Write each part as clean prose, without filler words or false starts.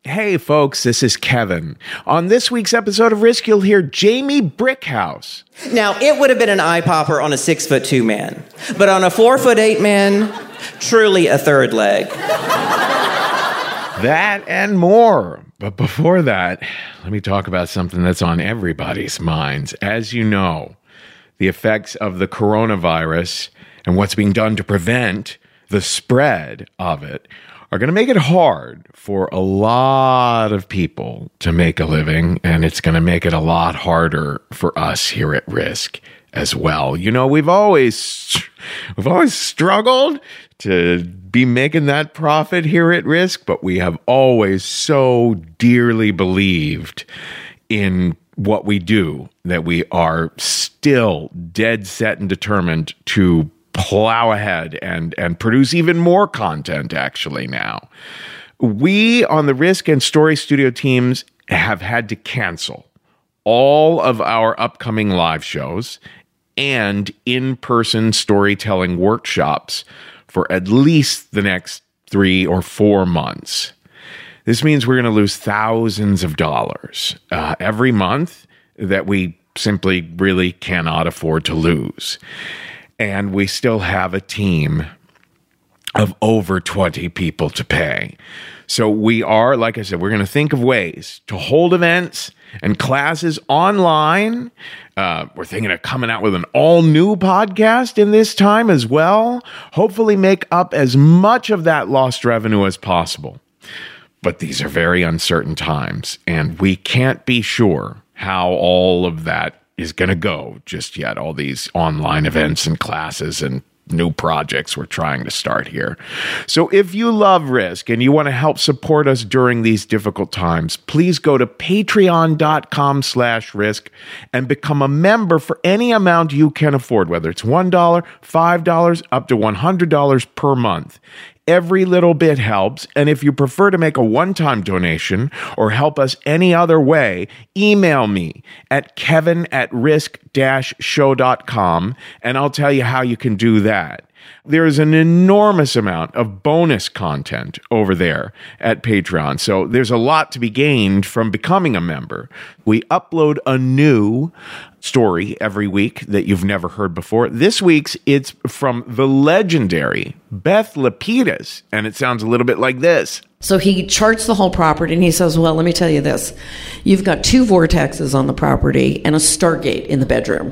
Hey folks, this is Kevin. On this week's episode of Risk, you'll hear Jamie Brickhouse. Now, it would have been an eye popper on a 6'2" man, but on a 4'8" man, truly a third leg. That and more. But before that, let me talk about something that's on everybody's minds. As you know, the effects of the coronavirus and what's being done to prevent the spread of it are going to make it hard for a lot of people to make a living, and it's going to make it a lot harder for us here at Risk as well. You know, we've always struggled to be making that profit here at Risk, but we have always so dearly believed in what we do that we are still dead set and determined to plow ahead and produce even more content actually now. We on the Risk and Story Studio teams have had to cancel all of our upcoming live shows and in-person storytelling workshops for at least the next 3 or 4 months. This means we're going to lose thousands of dollars every month that we simply really cannot afford to lose. And we still have a team of over 20 people to pay. So we are, like I said, we're going to think of ways to hold events and classes online. We're thinking of coming out with an all-new podcast in this time as well. Hopefully make up as much of that lost revenue as possible. But these are very uncertain times, and we can't be sure how all of that is going to go just yet. All these online events and classes and new projects we're trying to start here. So if you love Risk and you want to help support us during these difficult times, please go to patreon.com/risk and become a member for any amount you can afford, whether it's $1, $5, up to $100 per month. Every little bit helps, and if you prefer to make a one-time donation or help us any other way, email me at kevin@risk-show.com, and I'll tell you how you can do that. There is an enormous amount of bonus content over there at Patreon, so there's a lot to be gained from becoming a member. We upload a new story every week that you've never heard before. This week's, it's from the legendary Beth Lapidus, and it sounds a little bit like this. So he charts the whole property, and he says, well, let me tell you this. You've got 2 vortexes on the property and a Stargate in the bedroom.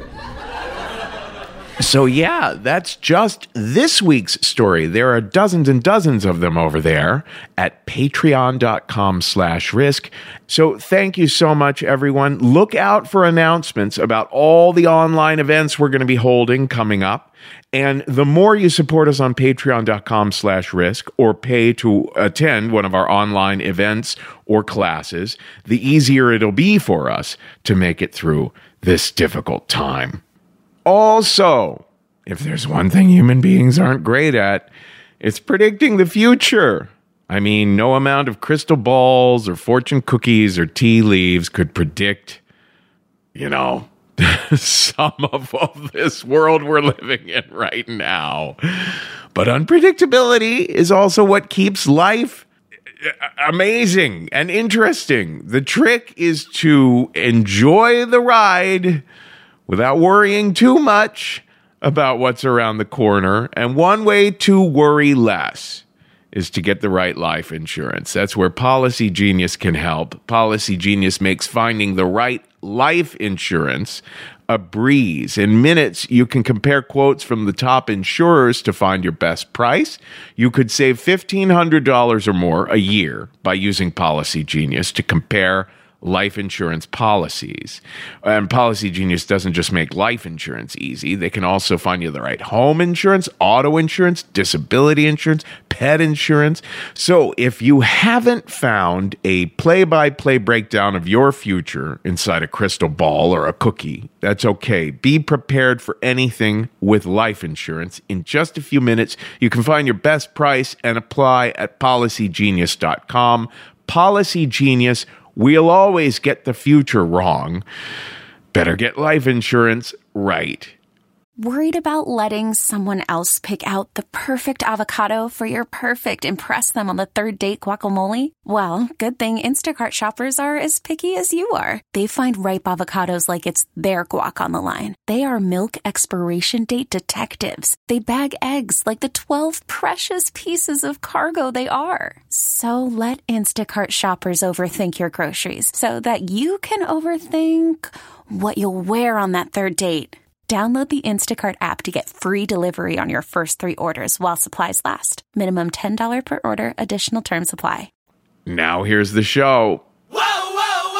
So yeah, that's just this week's story. There are dozens and dozens of them over there at patreon.com/risk. So thank you so much, everyone. Look out for announcements about all the online events we're going to be holding coming up. And the more you support us on patreon.com/risk or pay to attend one of our online events or classes, the easier it'll be for us to make it through this difficult time. Also, if there's one thing human beings aren't great at, it's predicting the future. I mean, no amount of crystal balls or fortune cookies or tea leaves could predict, some of this world we're living in right now. But unpredictability is also what keeps life amazing and interesting. The trick is to enjoy the ride without worrying too much about what's around the corner. And one way to worry less is to get the right life insurance. That's where Policy Genius can help. Policy Genius makes finding the right life insurance a breeze. In minutes, you can compare quotes from the top insurers to find your best price. You could save $1,500 or more a year by using Policy Genius to compare life insurance policies. And Policy Genius doesn't just make life insurance easy. They can also find you the right home insurance, auto insurance, disability insurance, pet insurance. So if you haven't found a play-by-play breakdown of your future inside a crystal ball or a cookie, that's okay. Be prepared for anything with life insurance. In just a few minutes, you can find your best price and apply at policygenius.com. Policy Genius. We'll always get the future wrong. Better get life insurance right. Worried about letting someone else pick out the perfect avocado for your perfect impress them on the third date guacamole? Well, good thing Instacart shoppers are as picky as you are. They find ripe avocados like it's their guac on the line. They are milk expiration date detectives. They bag eggs like the 12 precious pieces of cargo they are. So let Instacart shoppers overthink your groceries so that you can overthink what you'll wear on that third date. Download the Instacart app to get free delivery on your first 3 orders while supplies last. Minimum $10 per order. Additional terms apply. Now here's the show. Whoa, whoa,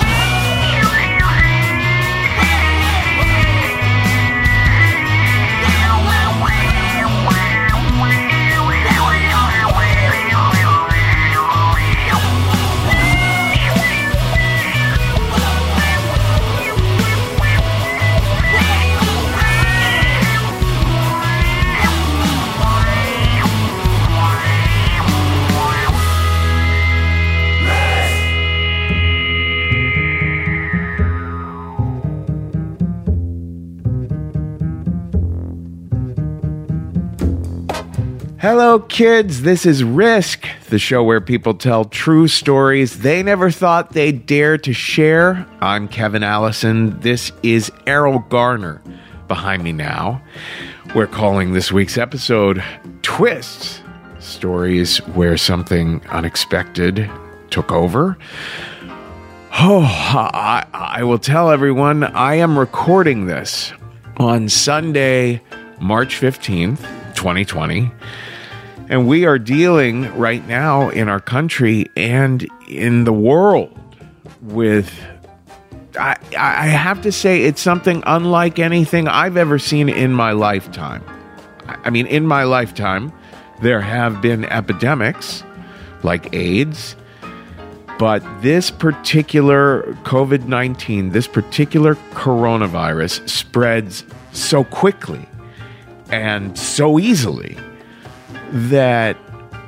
Hello, kids. This is Risk, the show where people tell true stories they never thought they'd dare to share. I'm Kevin Allison. This is Errol Garner behind me now. We're calling this week's episode Twists, stories where something unexpected took over. Oh, I will tell everyone I am recording this on Sunday, March 15th, 2020. And we are dealing right now in our country and in the world with, I have to say, it's something unlike anything I've ever seen in my lifetime. I mean, in my lifetime, there have been epidemics like AIDS, but this particular COVID-19, this particular coronavirus spreads so quickly and so easily that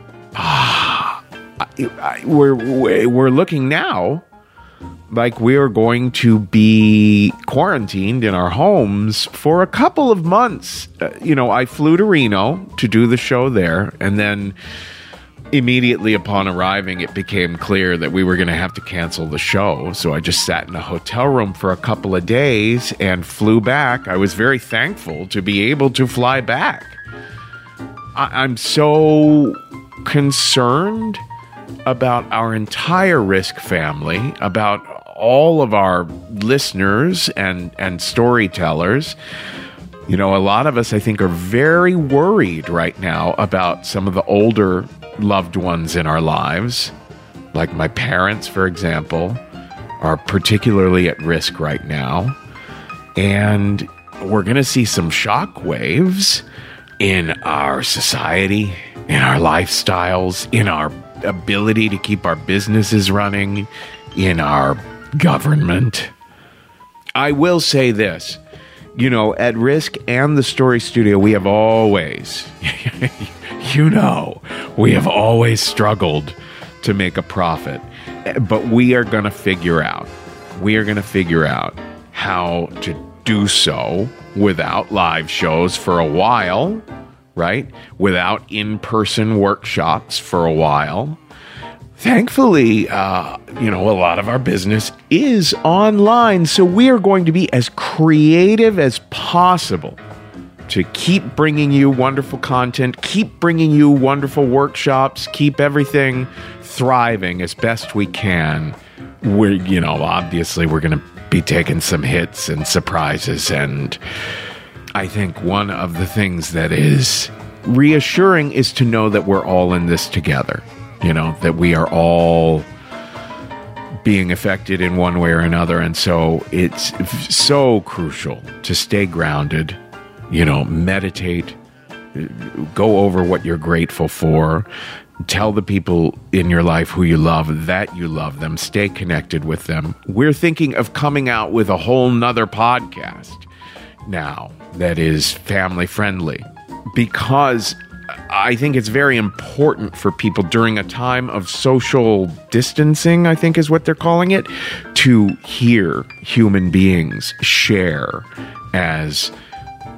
we're looking now like we are going to be quarantined in our homes for a couple of months. I flew to Reno to do the show there, and then immediately upon arriving, it became clear that we were going to have to cancel the show. So I just sat in a hotel room for a couple of days and flew back. I was very thankful to be able to fly back. I'm so concerned about our entire Risk family, about all of our listeners and storytellers. A lot of us, I think, are very worried right now about some of the older loved ones in our lives. Like my parents, for example, are particularly at risk right now. And we're going to see some shock waves in our society, in our lifestyles, in our ability to keep our businesses running, in our government. I will say this, at Risk and the Story Studio, we have always, we have always struggled to make a profit, but we are going to figure out how to do so without live shows for a while, right? Without in-person workshops for a while. Thankfully, a lot of our business is online, so we are going to be as creative as possible to keep bringing you wonderful content, keep bringing you wonderful workshops, keep everything thriving as best we can. Obviously we're going to be taking some hits and surprises, and I think one of the things that is reassuring is to know that we're all in this together, that we are all being affected in one way or another. And so it's so crucial to stay grounded, meditate, go over what you're grateful for, tell the people in your life who you love that you love them, stay connected with them. We're thinking of coming out with a whole nother podcast now that is family friendly, because I think it's very important for people during a time of social distancing, I think is what they're calling it, to hear human beings share as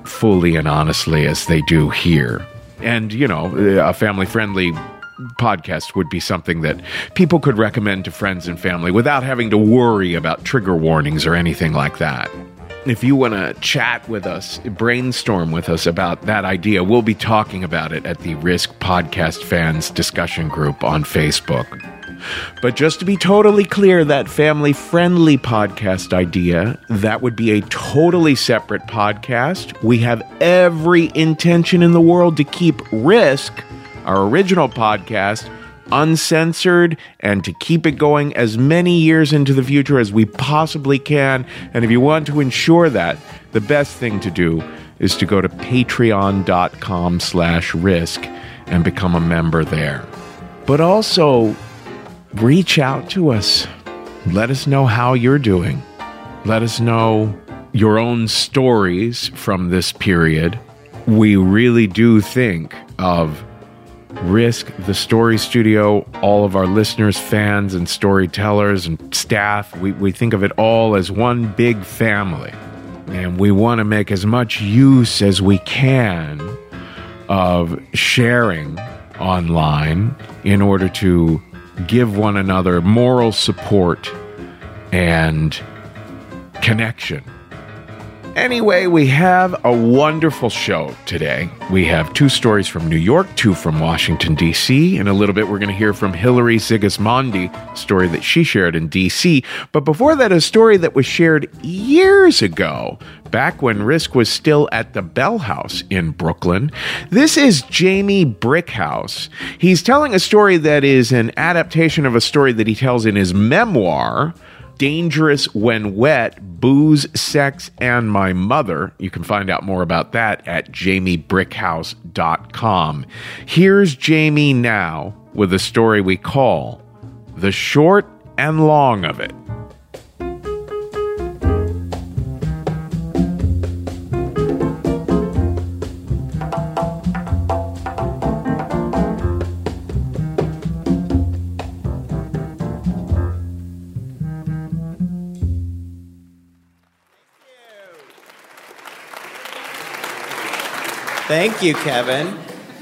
fully and honestly as they do here. And, a family-friendly podcast would be something that people could recommend to friends and family without having to worry about trigger warnings or anything like that. If you want to chat with us, brainstorm with us about that idea, we'll be talking about it at the Risk Podcast Fans discussion group on Facebook. But just to be totally clear, that family-friendly podcast idea, that would be a totally separate podcast. We have every intention in the world to keep Risk, our original podcast, uncensored and to keep it going as many years into the future as we possibly can. And if you want to ensure that, the best thing to do is to go to patreon.com/risk and become a member there. But also, reach out to us. Let us know how you're doing. Let us know your own stories from this period. We really do think of Risk, the Story Studio, all of our listeners, fans, and storytellers and staff. We think of it all as one big family. And we want to make as much use as we can of sharing online in order to give one another moral support and connection. Anyway, we have a wonderful show today. We have 2 stories from New York, 2 from Washington, D.C. In a little bit, we're going to hear from Hillary Sigismondi, a story that she shared in D.C. But before that, a story that was shared years ago, back when Risk was still at the Bell House in Brooklyn. This is Jamie Brickhouse. He's telling a story that is an adaptation of a story that he tells in his memoir, Dangerous When Wet, Booze, Sex, and My Mother. You can find out more about that at jamiebrickhouse.com. Here's Jamie now with a story we call The Short and Long of It. Thank you, Kevin.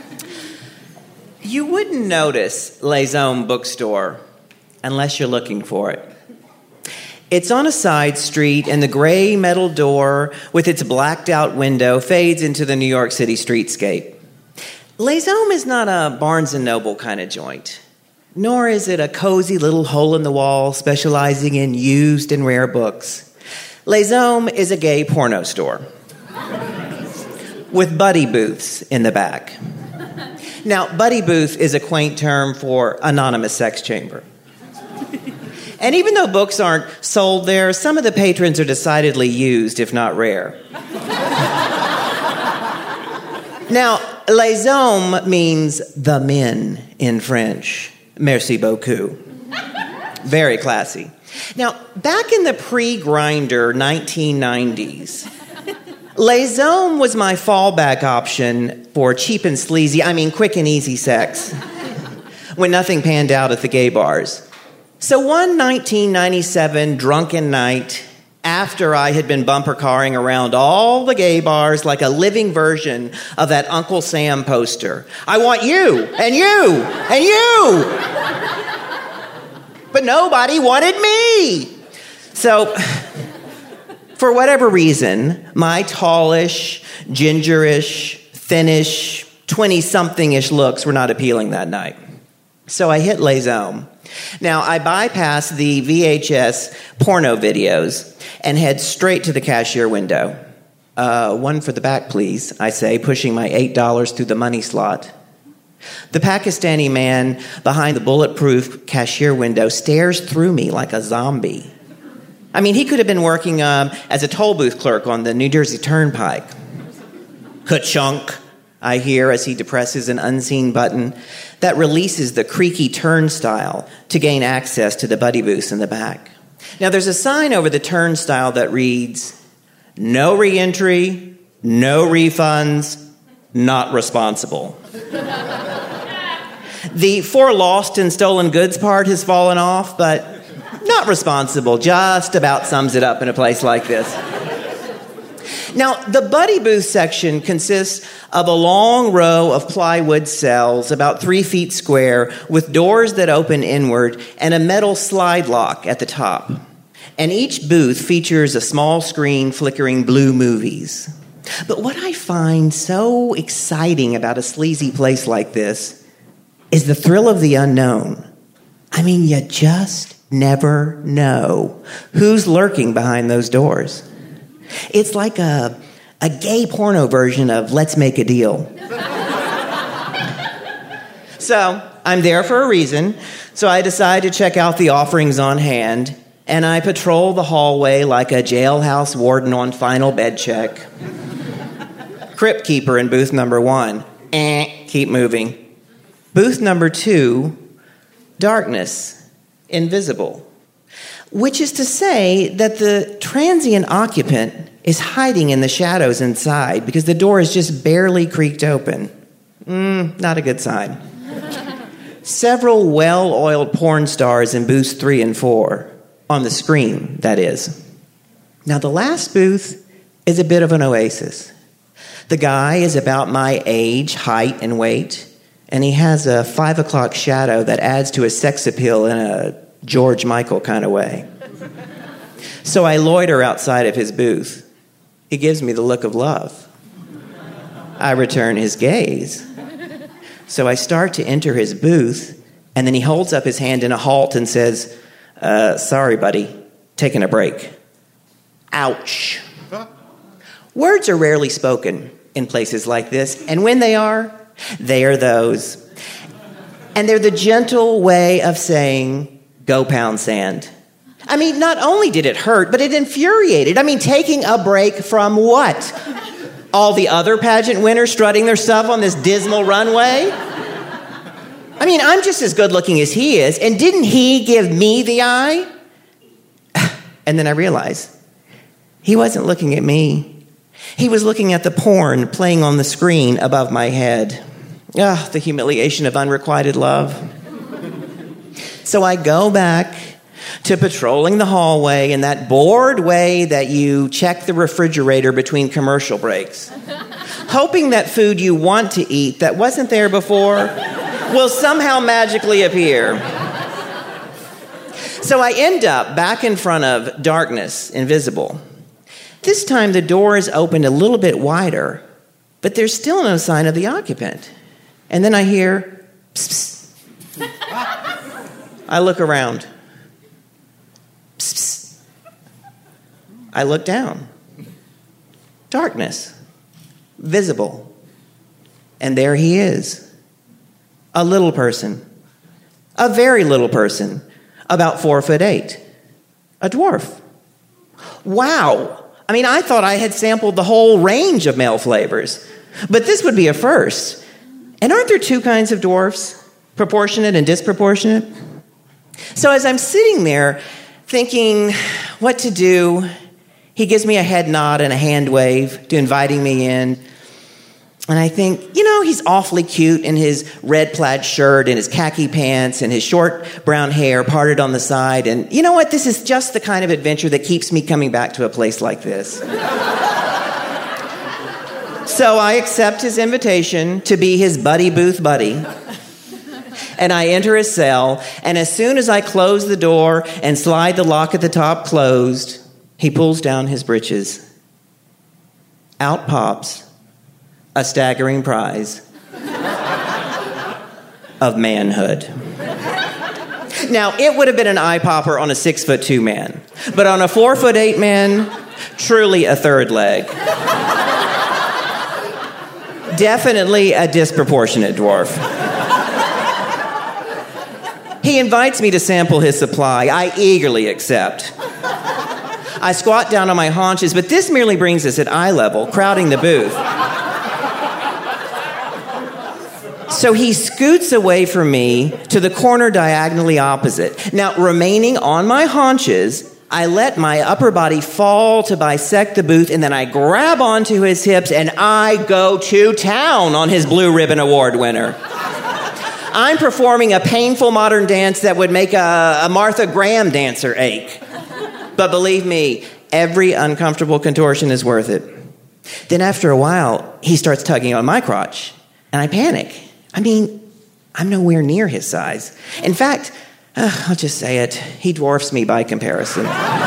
You wouldn't notice Les Hommes bookstore unless you're looking for it. It's on a side street, and the gray metal door with its blacked-out window fades into the New York City streetscape. Les Hommes is not a Barnes & Noble kind of joint, nor is it a cozy little hole-in-the-wall specializing in used and rare books. Les Hommes is a gay porno store with buddy booths in the back. Now, buddy booth is a quaint term for anonymous sex chamber. And even though books aren't sold there, some of the patrons are decidedly used, if not rare. Now, les hommes means the men in French. Merci beaucoup. Very classy. Now, back in the pre-Grindr 1990s, Les Hommes was my fallback option for cheap and sleazy, quick and easy sex, when nothing panned out at the gay bars. So one 1997 drunken night, after I had been bumper carring around all the gay bars like a living version of that Uncle Sam poster, I want you, and you, and you. But nobody wanted me. So, for whatever reason, my tallish, gingerish, thinnish, 20-something-ish looks were not appealing that night. So I hit Les Hommes. Now, I bypass the VHS porno videos and head straight to the cashier window. One for the back, please, I say, pushing my $8 through the money slot. The Pakistani man behind the bulletproof cashier window stares through me like a zombie. He could have been working as a toll booth clerk on the New Jersey Turnpike. Ka-chunk, I hear as he depresses an unseen button that releases the creaky turnstile to gain access to the buddy booths in the back. Now, there's a sign over the turnstile that reads, "No re-entry, no refunds, not responsible." The "for lost and stolen goods" part has fallen off, but not responsible just about sums it up in a place like this. Now, the buddy booth section consists of a long row of plywood cells about 3 feet square with doors that open inward and a metal slide lock at the top. And each booth features a small screen flickering blue movies. But what I find so exciting about a sleazy place like this is the thrill of the unknown. I mean, you just never know who's lurking behind those doors. It's like a gay porno version of Let's Make a Deal. So, I'm there for a reason, so I decide to check out the offerings on hand, and I patrol the hallway like a jailhouse warden on final bed check. Crypt keeper in booth number 1. Keep moving. Booth number 2, darkness, invisible. Which is to say that the transient occupant is hiding in the shadows inside because the door is just barely creaked open. Not a good sign. Several well-oiled porn stars in booths 3 and 4. On the screen, that is. Now, the last booth is a bit of an oasis. The guy is about my age, height, and weight, and he has a 5 o'clock shadow that adds to his sex appeal in a George Michael kind of way. So I loiter outside of his booth. He gives me the look of love. I return his gaze. So I start to enter his booth, and then he holds up his hand in a halt and says, sorry, buddy, taking a break. Ouch. Words are rarely spoken in places like this, and when they are those. And they're the gentle way of saying, go pound sand. I mean, not only did it hurt, but it infuriated. I mean, taking a break from what? All the other pageant winners strutting their stuff on this dismal runway? I mean, I'm just as good looking as he is, and didn't he give me the eye? And then I realized he wasn't looking at me. He was looking at the porn playing on the screen above my head. The humiliation of unrequited love. So I go back to patrolling the hallway in that bored way that you check the refrigerator between commercial breaks, hoping that food you want to eat that wasn't there before will somehow magically appear. So I end up back in front of darkness, invisible. This time the door is opened a little bit wider, but there's still no sign of the occupant. And then I hear, psst, psst. I look around. Psst, psst. I look down. Darkness. Visible. And there he is. A little person. A very little person. About 4'8". A dwarf. Wow. I mean, I thought I had sampled the whole range of male flavors. But this would be a first. And aren't there 2 kinds of dwarfs? Proportionate and disproportionate? So as I'm sitting there thinking what to do, he gives me a head nod and a hand wave to inviting me in. And I think, he's awfully cute in his red plaid shirt and his khaki pants and his short brown hair parted on the side. And you know what? This is just the kind of adventure that keeps me coming back to a place like this. So I accept his invitation to be his buddy booth buddy. And I enter his cell, and as soon as I close the door and slide the lock at the top closed, he pulls down his breeches. Out pops a staggering prize of manhood. Now, it would have been an eye popper on a 6'2" man, but on a 4'8" man, truly a third leg. Definitely a disproportionate dwarf. He invites me to sample his supply. I eagerly accept. I squat down on my haunches, but this merely brings us at eye level, crowding the booth. So he scoots away from me to the corner diagonally opposite. Now, remaining on my haunches, I let my upper body fall to bisect the booth, and then I grab onto his hips, and I go to town on his Blue Ribbon Award winner. I'm performing a painful modern dance that would make a Martha Graham dancer ache. But believe me, every uncomfortable contortion is worth it. Then after a while, he starts tugging on my crotch, and I panic. I mean, I'm nowhere near his size. In fact, I'll just say it, he dwarfs me by comparison.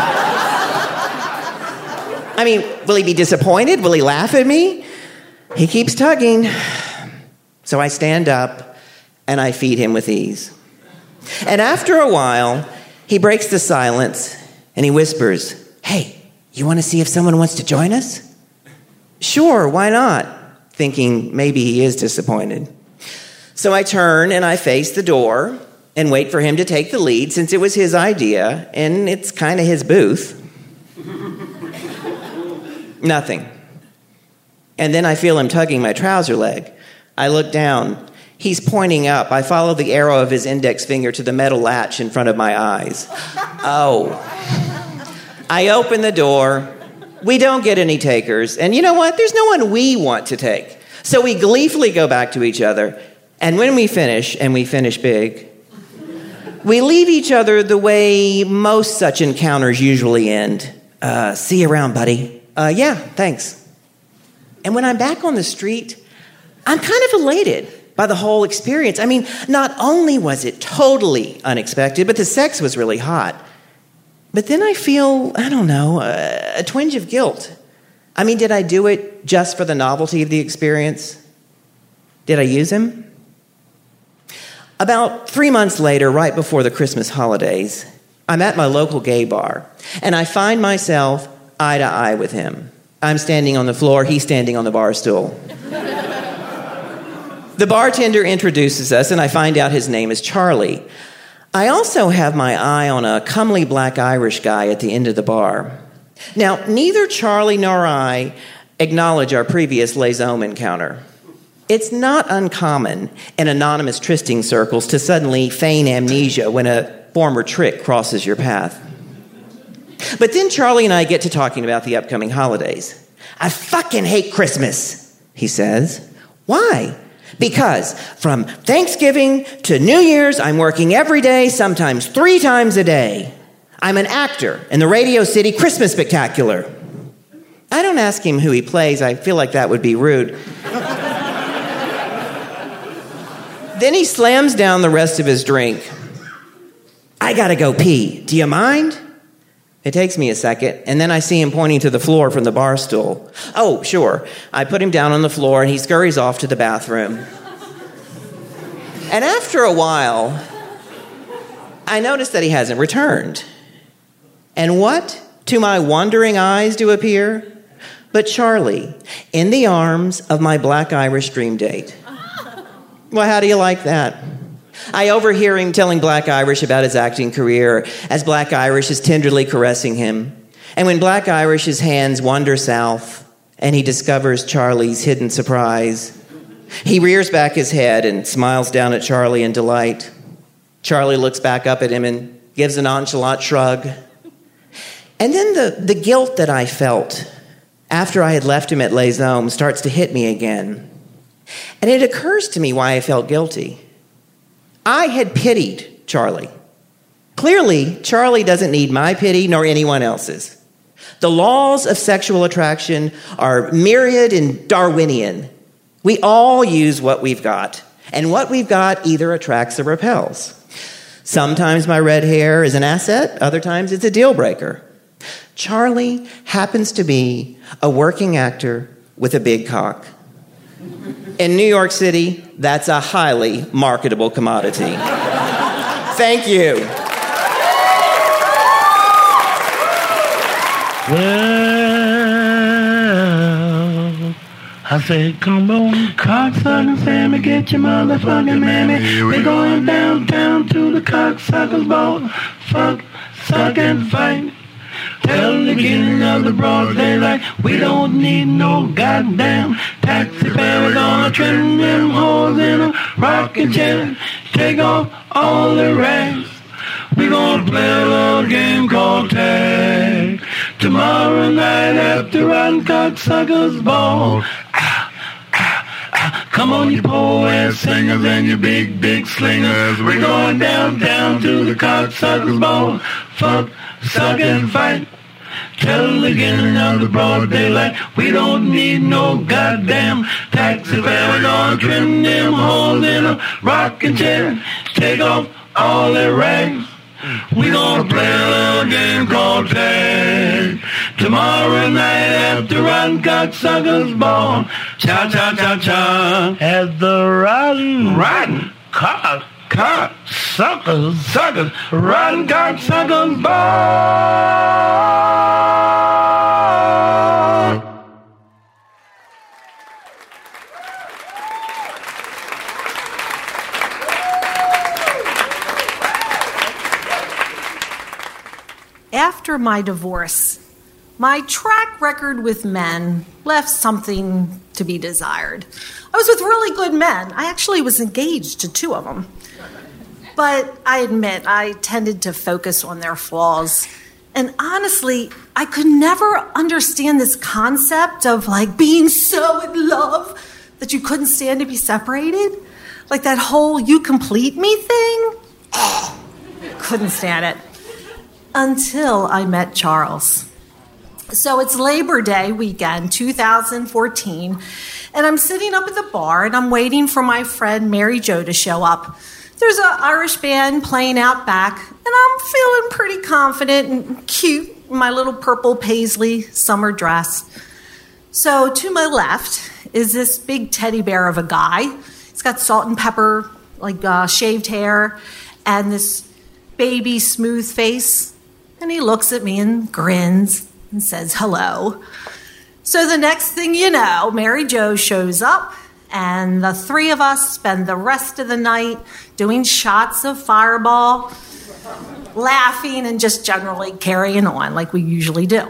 I mean, will he be disappointed? Will he laugh at me? He keeps tugging. So I stand up, and I feed him with ease. And after a while, he breaks the silence, and he whispers, "Hey, you want to see if someone wants to join us?" "Sure, why not?" Thinking maybe he is disappointed. So I turn and I face the door and wait for him to take the lead since it was his idea and it's kind of his booth. Nothing. And then I feel him tugging my trouser leg. I look down. He's pointing up. I follow the arrow of his index finger to the metal latch in front of my eyes. Oh. I open the door. We don't get any takers. And you know what? There's no one we want to take. So we gleefully go back to each other. And when we finish, and we finish big, we leave each other the way most such encounters usually end. See you around, buddy. Yeah, thanks. And when I'm back on the street, I'm kind of elated by the whole experience. I mean, not only was it totally unexpected, but the sex was really hot. But then I feel, I don't know, a twinge of guilt. I mean, did I do it just for the novelty of the experience? Did I use him? About 3 months later, right before the Christmas holidays, I'm at my local gay bar, and I find myself eye to eye with him. I'm standing on the floor, he's standing on the bar stool. The bartender introduces us, and I find out his name is Charlie. I also have my eye on a comely black Irish guy at the end of the bar. Now, neither Charlie nor I acknowledge our previous Les Hommes encounter. It's not uncommon in anonymous trysting circles to suddenly feign amnesia when a former trick crosses your path. But then Charlie and I get to talking about the upcoming holidays. "I fucking hate Christmas," he says. "Why?" "Because from Thanksgiving to New Year's, I'm working every day, sometimes 3 times a day. I'm an actor in the Radio City Christmas Spectacular." I don't ask him who he plays. I feel like that would be rude. Then he slams down the rest of his drink. "I gotta go pee. Do you mind?" It takes me a second, and then I see him pointing to the floor from the bar stool. "Oh, sure." I put him down on the floor, and he scurries off to the bathroom. And after a while, I notice that he hasn't returned. And what, to my wondering eyes, do appear? But Charlie, in the arms of my black Irish dream date. Well, how do you like that? I overhear him telling Black Irish about his acting career as Black Irish is tenderly caressing him. And when Black Irish's hands wander south and he discovers Charlie's hidden surprise, he rears back his head and smiles down at Charlie in delight. Charlie looks back up at him and gives a nonchalant shrug. And then the guilt that I felt after I had left him at Les Hommes starts to hit me again. And it occurs to me why I felt guilty. I had pitied Charlie. Clearly, Charlie doesn't need my pity nor anyone else's. The laws of sexual attraction are myriad and Darwinian. We all use what we've got, and what we've got either attracts or repels. Sometimes my red hair is an asset, other times it's a deal breaker. Charlie happens to be a working actor with a big cock. In New York City, that's a highly marketable commodity. Thank you. Well, I said, come on, cocksucker Sammy, get your motherfucking mammy. We're going downtown to the cocksuckers ball. Fuck, suck, and fight. Tell the beginning of the broad daylight, we don't need no goddamn taxi fare. We're gonna trim them hoes in a rocking chair, take off all the rags. We're gonna play a little game called tag. Tomorrow night after Rotten Cocksuckers Ball. Come on, you poor-ass singers and you big slingers. We're going downtown to the cocksuckers ball. Fuck, suck, and fight. till the beginning of the broad daylight. We don't need no goddamn taxi fare. We're gonna trim them holes in a rocking chair, take off all their rags. We gonna play a little game called tag. Tomorrow night after rotten cocksuckers ball, cha cha cha cha. At the rotten cocksuckers, rotten cocksuckers ball. After my divorce, my track record with men left something to be desired. I was with really good men. I actually was engaged to 2 of them. But I admit I tended to focus on their flaws. And honestly, I could never understand this concept of like being so in love that you couldn't stand to be separated. Like that whole you complete me thing. Couldn't stand it. Until I met Charles. So it's Labor Day weekend, 2014, and I'm sitting up at the bar and I'm waiting for my friend Mary Jo to show up. There's an Irish band playing out back, and I'm feeling pretty confident and cute in my little purple paisley summer dress. So to my left is this big teddy bear of a guy. He's got salt and pepper, like shaved hair, and this baby smooth face. And he looks at me and grins and says, hello. So the next thing you know, Mary Jo shows up, and the 3 of us spend the rest of the night doing shots of Fireball, laughing, and just generally carrying on like we usually do.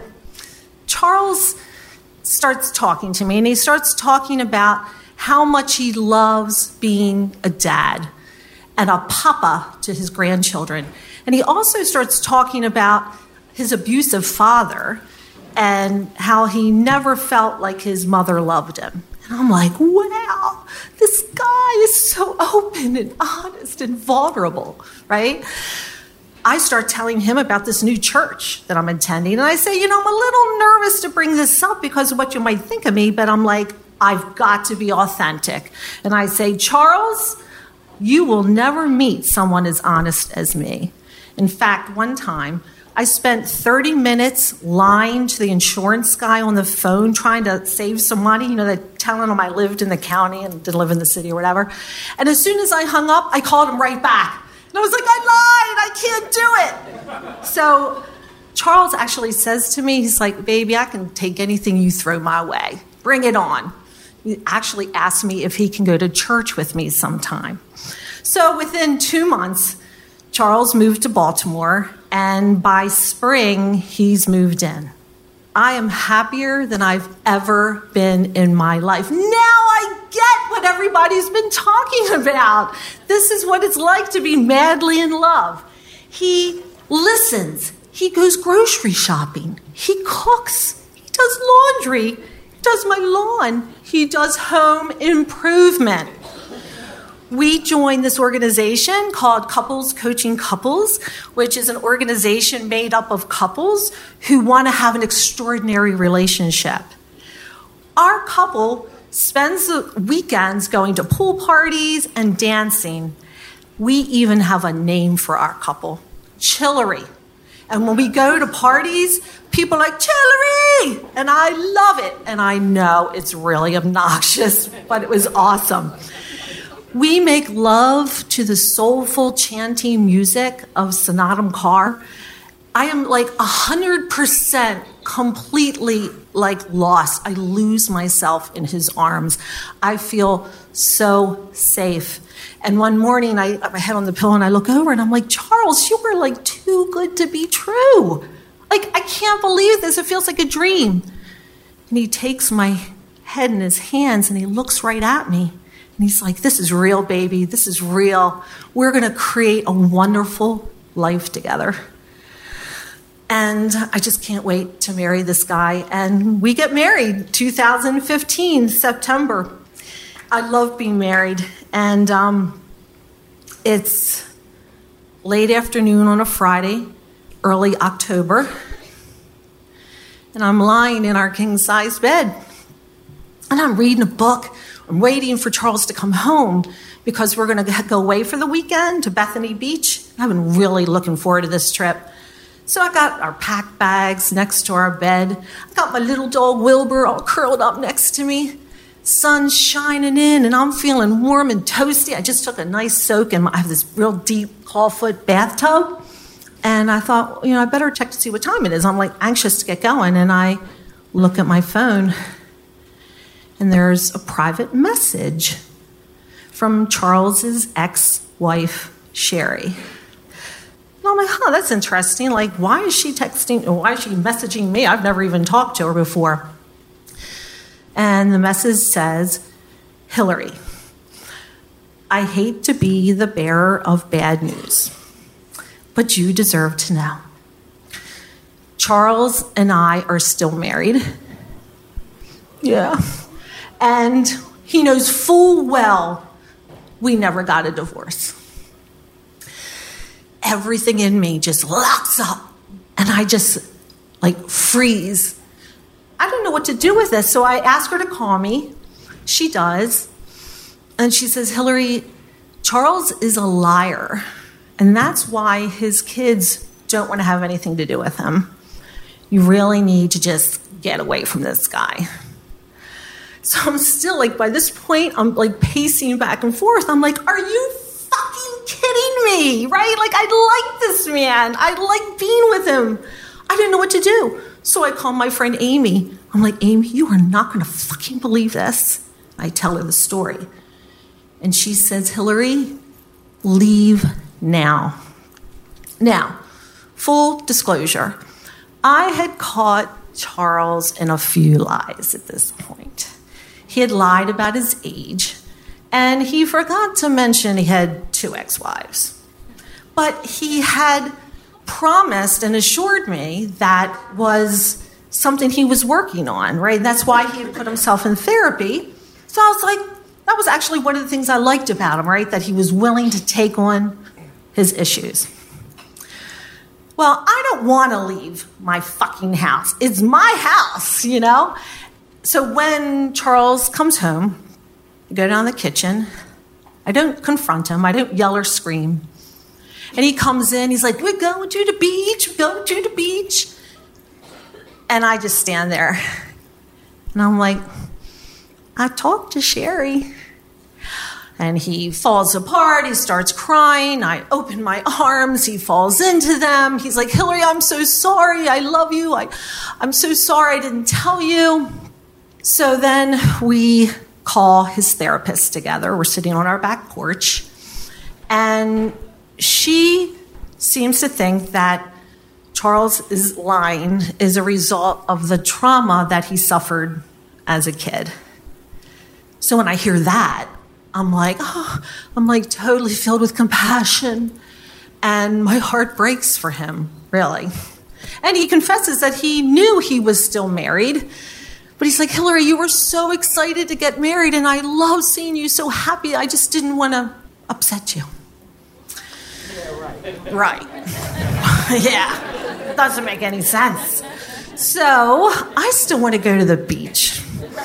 Charles starts talking to me, and he starts talking about how much he loves being a dad and a papa to his grandchildren. And he also starts talking about his abusive father and how he never felt like his mother loved him. And I'm like, wow, this guy is so open and honest and vulnerable, right? I start telling him about this new church that I'm attending. And I say, I'm a little nervous to bring this up because of what you might think of me, but I'm like, I've got to be authentic. And I say, Charles, you will never meet someone as honest as me. In fact, one time, I spent 30 minutes lying to the insurance guy on the phone trying to save some money, telling him I lived in the county and didn't live in the city or whatever. And as soon as I hung up, I called him right back. And I was like, I lied, I can't do it. So Charles actually says to me, he's like, baby, I can take anything you throw my way. Bring it on. He actually asked me if he can go to church with me sometime. So within 2 months, Charles moved to Baltimore, and by spring, he's moved in. I am happier than I've ever been in my life. Now I get what everybody's been talking about. This is what it's like to be madly in love. He listens. He goes grocery shopping. He cooks. He does laundry. He does my lawn. He does home improvement. We joined this organization called Couples Coaching Couples, which is an organization made up of couples who want to have an extraordinary relationship. Our couple spends the weekends going to pool parties and dancing. We even have a name for our couple, Chillery. And when we go to parties, people are like, Chillery! And I love it. And I know it's really obnoxious, but it was awesome. We make love to the soulful chanting music of Sonatum Carr. I am like 100% completely lost. I lose myself in his arms. I feel so safe. And one morning I got my head on the pillow and I look over and I'm like, Charles, you were too good to be true. I can't believe this. It feels like a dream. And he takes my head in his hands and he looks right at me. And he's like, this is real, baby. This is real. We're going to create a wonderful life together. And I just can't wait to marry this guy. And we get married 2015, September. I love being married. And it's late afternoon on a Friday, early October. And I'm lying in our king-size bed. And I'm reading a book. I'm waiting for Charles to come home because we're going to go away for the weekend to Bethany Beach. I've been really looking forward to this trip. So I got our pack bags next to our bed. I got my little dog Wilbur all curled up next to me. Sun's shining in, and I'm feeling warm and toasty. I just took a nice soak, and I have this real deep clawfoot bathtub. And I thought, I better check to see what time it is. I'm anxious to get going, and I look at my phone, and there's a private message from Charles's ex-wife, Sherry. And I'm like, that's interesting. Why is she texting, or why is she messaging me? I've never even talked to her before. And the message says, Hillary, I hate to be the bearer of bad news, but you deserve to know. Charles and I are still married. Yeah. And he knows full well we never got a divorce. Everything in me just locks up, and I just freeze. I don't know what to do with this, so I ask her to call me. She does, and she says, Hillary, Charles is a liar, and that's why his kids don't want to have anything to do with him. You really need to just get away from this guy. So I'm still by this point, I'm pacing back and forth. I'm are you fucking kidding me, right? I like this man. I like being with him. I didn't know what to do. So I call my friend Amy. I'm Amy, you are not going to fucking believe this. I tell her the story. And she says, Hillary, leave now. Now, full disclosure, I had caught Charles in a few lies at this point. He had lied about his age, and he forgot to mention he had 2 ex-wives. But he had promised and assured me that was something he was working on, right? That's why he had put himself in therapy. So I was that was actually one of the things I liked about him, right? That he was willing to take on his issues. Well, I don't want to leave my fucking house. It's my house, So when Charles comes home, I go down the kitchen. I don't confront him. I don't yell or scream. And he comes in. He's we're going to the beach. We're going to the beach. And I just stand there. And I'm I talked to Sherry. And he falls apart. He starts crying. I open my arms. He falls into them. He's Hillary, I'm so sorry. I love you. I'm so sorry I didn't tell you. So then we call his therapist together. We're sitting on our back porch. And she seems to think that Charles is lying is a result of the trauma that he suffered as a kid. So when I hear that, I'm I'm totally filled with compassion. And my heart breaks for him, really. And he confesses that he knew he was still married. But he's Hillary, you were so excited to get married, and I love seeing you so happy. I just didn't want to upset you. Yeah, right. Yeah, it doesn't make any sense. So I still want to go to the beach.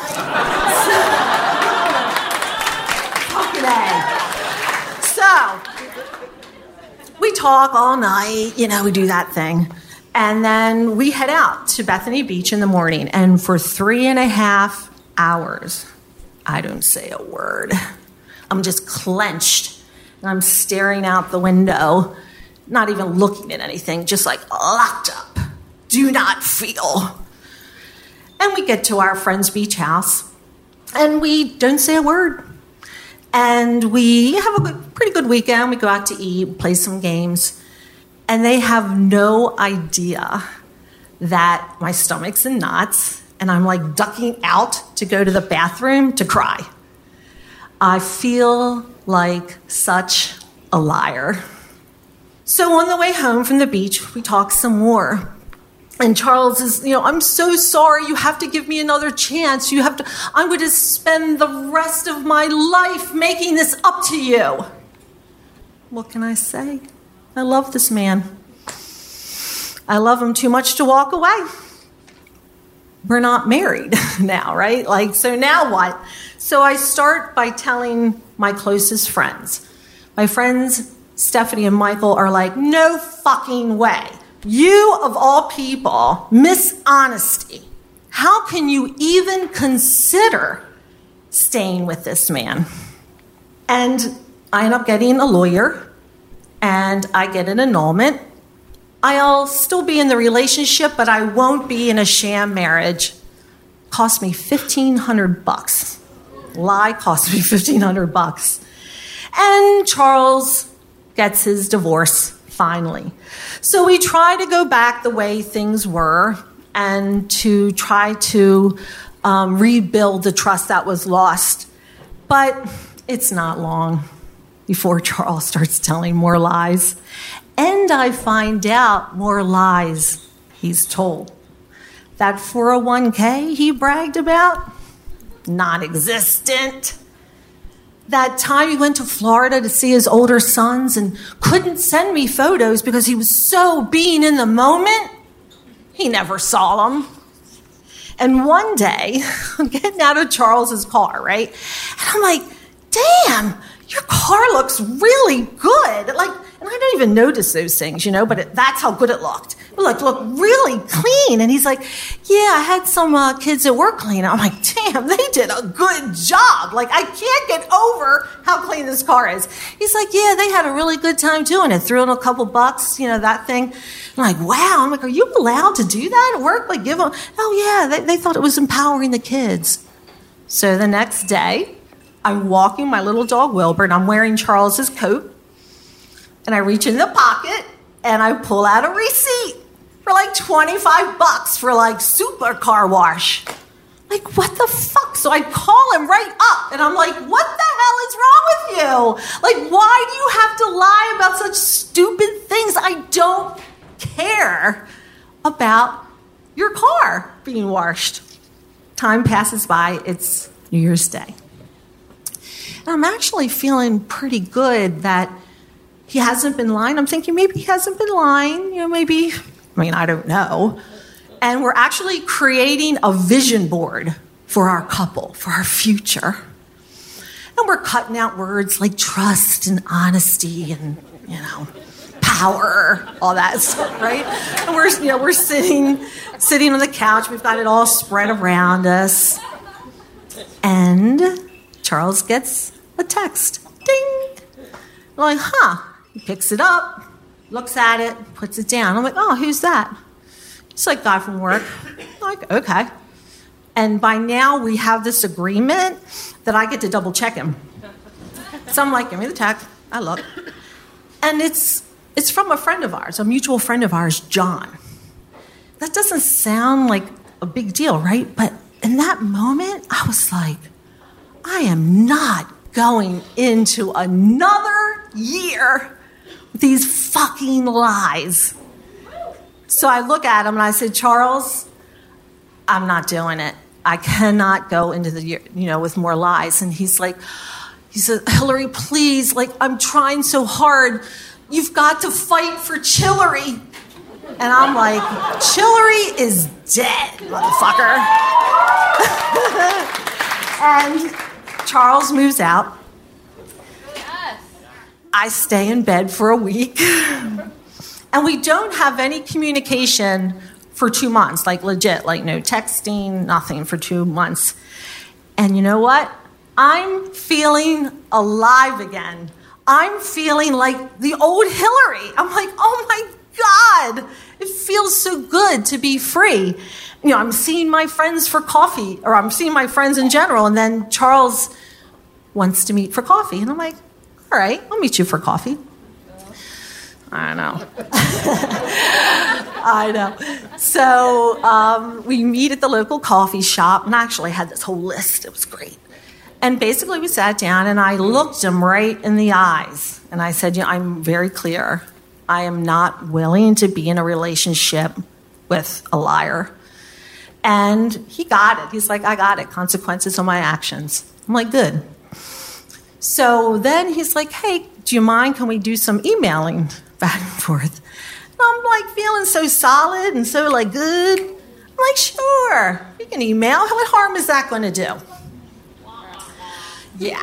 Fucking A. So we talk all night, we do that thing. And then we head out to Bethany Beach in the morning. And for 3.5 hours, I don't say a word. I'm just clenched. And I'm staring out the window, not even looking at anything, just locked up. Do not feel. And we get to our friend's beach house. And we don't say a word. And we have a pretty good weekend. We go out to eat, play some games. And they have no idea that my stomach's in knots and I'm ducking out to go to the bathroom to cry. I feel like such a liar. So on the way home from the beach, we talk some more. And Charles is, I'm so sorry. You have to give me another chance. I'm going to spend the rest of my life making this up to you. What can I say? I love this man. I love him too much to walk away. we're not married now, right? Like, so now what? So I start by telling my closest friends. My friends, Stephanie and Michael, are like, no fucking way. You, of all people, Miss Honesty. How can you even consider staying with this man? And I end up getting a lawyer, and I get an annulment. I'll still be in the relationship, but I won't be in a sham marriage. Cost me $1,500. Lie cost me $1,500. And Charles gets his divorce finally. So we try to go back the way things were and to try to rebuild the trust that was lost. But it's not long before Charles starts telling more lies. And I find out more lies he's told. That 401k he bragged about, non-existent. That time he went to Florida to see his older sons and couldn't send me photos because he was so being in the moment, he never saw them. And one day, I'm getting out of Charles's car, right? And I'm like, damn, your car looks really good. Like, and I don't even notice those things, you know, but that's how good it looked. It looked really clean. And he's like, yeah, I had some kids at work clean. I'm like, damn, they did a good job. Like, I can't get over how clean this car is. He's like, yeah, they had a really good time doing it. Threw in a couple bucks, you know, that thing. I'm like, wow. I'm like, are you allowed to do that at work? Like, give them, oh yeah, they thought it was empowering the kids. So the next day, I'm walking my little dog Wilbur, and I'm wearing Charles's coat. And I reach in the pocket, and I pull out a receipt for like $25 for like super car wash. Like, what the fuck? So I call him right up, and I'm like, what the hell is wrong with you? Like, why do you have to lie about such stupid things? I don't care about your car being washed. Time passes by. It's New Year's Day. And I'm actually feeling pretty good that he hasn't been lying. I'm thinking maybe he hasn't been lying. You know, maybe, I mean, I don't know. And we're actually creating a vision board for our couple, for our future. And we're cutting out words like trust and honesty and, you know, power, all that stuff, right? And we're sitting on the couch. We've got it all spread around us. And Charles gets a text. Ding! I'm like, huh. He picks it up, looks at it, puts it down. I'm like, oh, who's that? It's like guy from work. I'm like, okay. And by now we have this agreement that I get to double check him. So I'm like, give me the text. I look. And it's from a friend of ours, a mutual friend of ours, John. That doesn't sound like a big deal, right? But in that moment, I was like, I am not going into another year with these fucking lies. So I look at him and I said, Charles, I'm not doing it. I cannot go into the year, you know, with more lies. And he said, Hillary, please, like, I'm trying so hard. You've got to fight for Chillery. And I'm like, Chillery is dead, motherfucker. And Charles moves out. Yes. I stay in bed for a week. And we don't have any communication for 2 months, like legit, like no texting, nothing for 2 months. And you know what? I'm feeling alive again. I'm feeling like the old Hillary. I'm like, oh my God, it feels so good to be free. You know, I'm seeing my friends for coffee, or I'm seeing my friends in general, and then Charles wants to meet for coffee. And I'm like, all right, I'll meet you for coffee. I know. I know. So we meet at the local coffee shop, and I actually had this whole list. It was great. And basically we sat down, and I looked him right in the eyes, and I said, you know, I'm very clear. I am not willing to be in a relationship with a liar. And he got it. He's like, I got it. Consequences of my actions. I'm like, good. So then he's like, hey, do you mind? Can we do some emailing back and forth? And I'm like feeling so solid and so like good. I'm like, sure, you can email. What harm is that going to do? Yeah.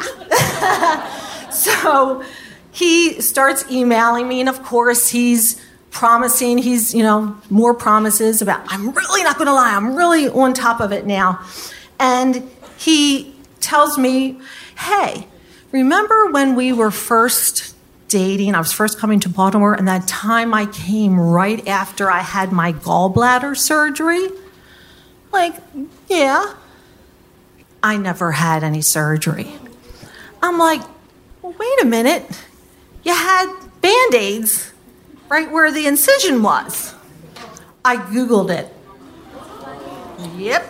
So he starts emailing me, and of course he's promising, more promises about, I'm really not going to lie, I'm really on top of it now. And he tells me, hey, remember when we were first dating, I was first coming to Baltimore, and that time I came right after I had my gallbladder surgery? Like, yeah. I never had any surgery. I'm like, well, wait a minute. You had Band-Aids right where the incision was. I Googled it. Yep.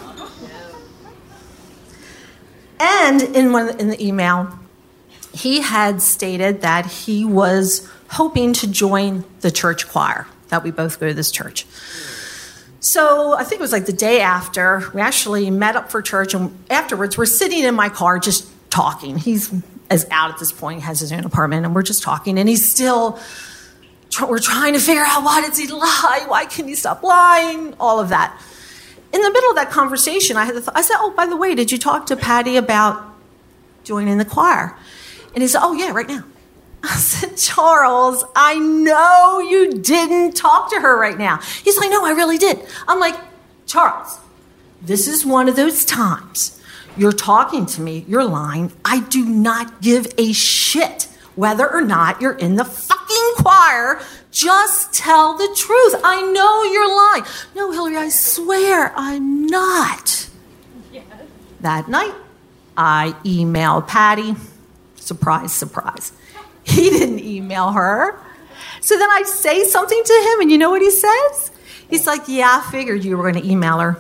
And in the email, he had stated that he was hoping to join the church choir, that we both go to this church. So I think it was like the day after, we actually met up for church, and afterwards we're sitting in my car just talking. He's out at this point, has his own apartment, and we're just talking, and he's still, we're trying to figure out, why does he lie? Why can he stop lying? All of that. In the middle of that conversation, I said, oh, by the way, did you talk to Patty about joining the choir? And he said, oh, yeah, right now. I said, Charles, I know you didn't talk to her right now. He's like, no, I really did. I'm like, Charles, this is one of those times. You're talking to me, you're lying. I do not give a shit whether or not you're in the fucking choir. Just tell the truth. I know you're lying. No, Hillary, I swear I'm not. Yes. That night, I emailed Patty. Surprise, surprise. He didn't email her. So then I say something to him, and you know what he says? He's like, yeah, I figured you were going to email her.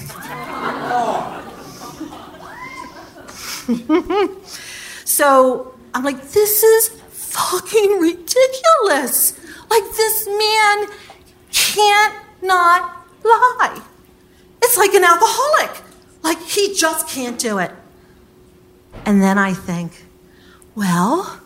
So I'm like, this is fucking ridiculous. Like, this man can't not lie. It's like an alcoholic. Like, he just can't do it. And then I think, well,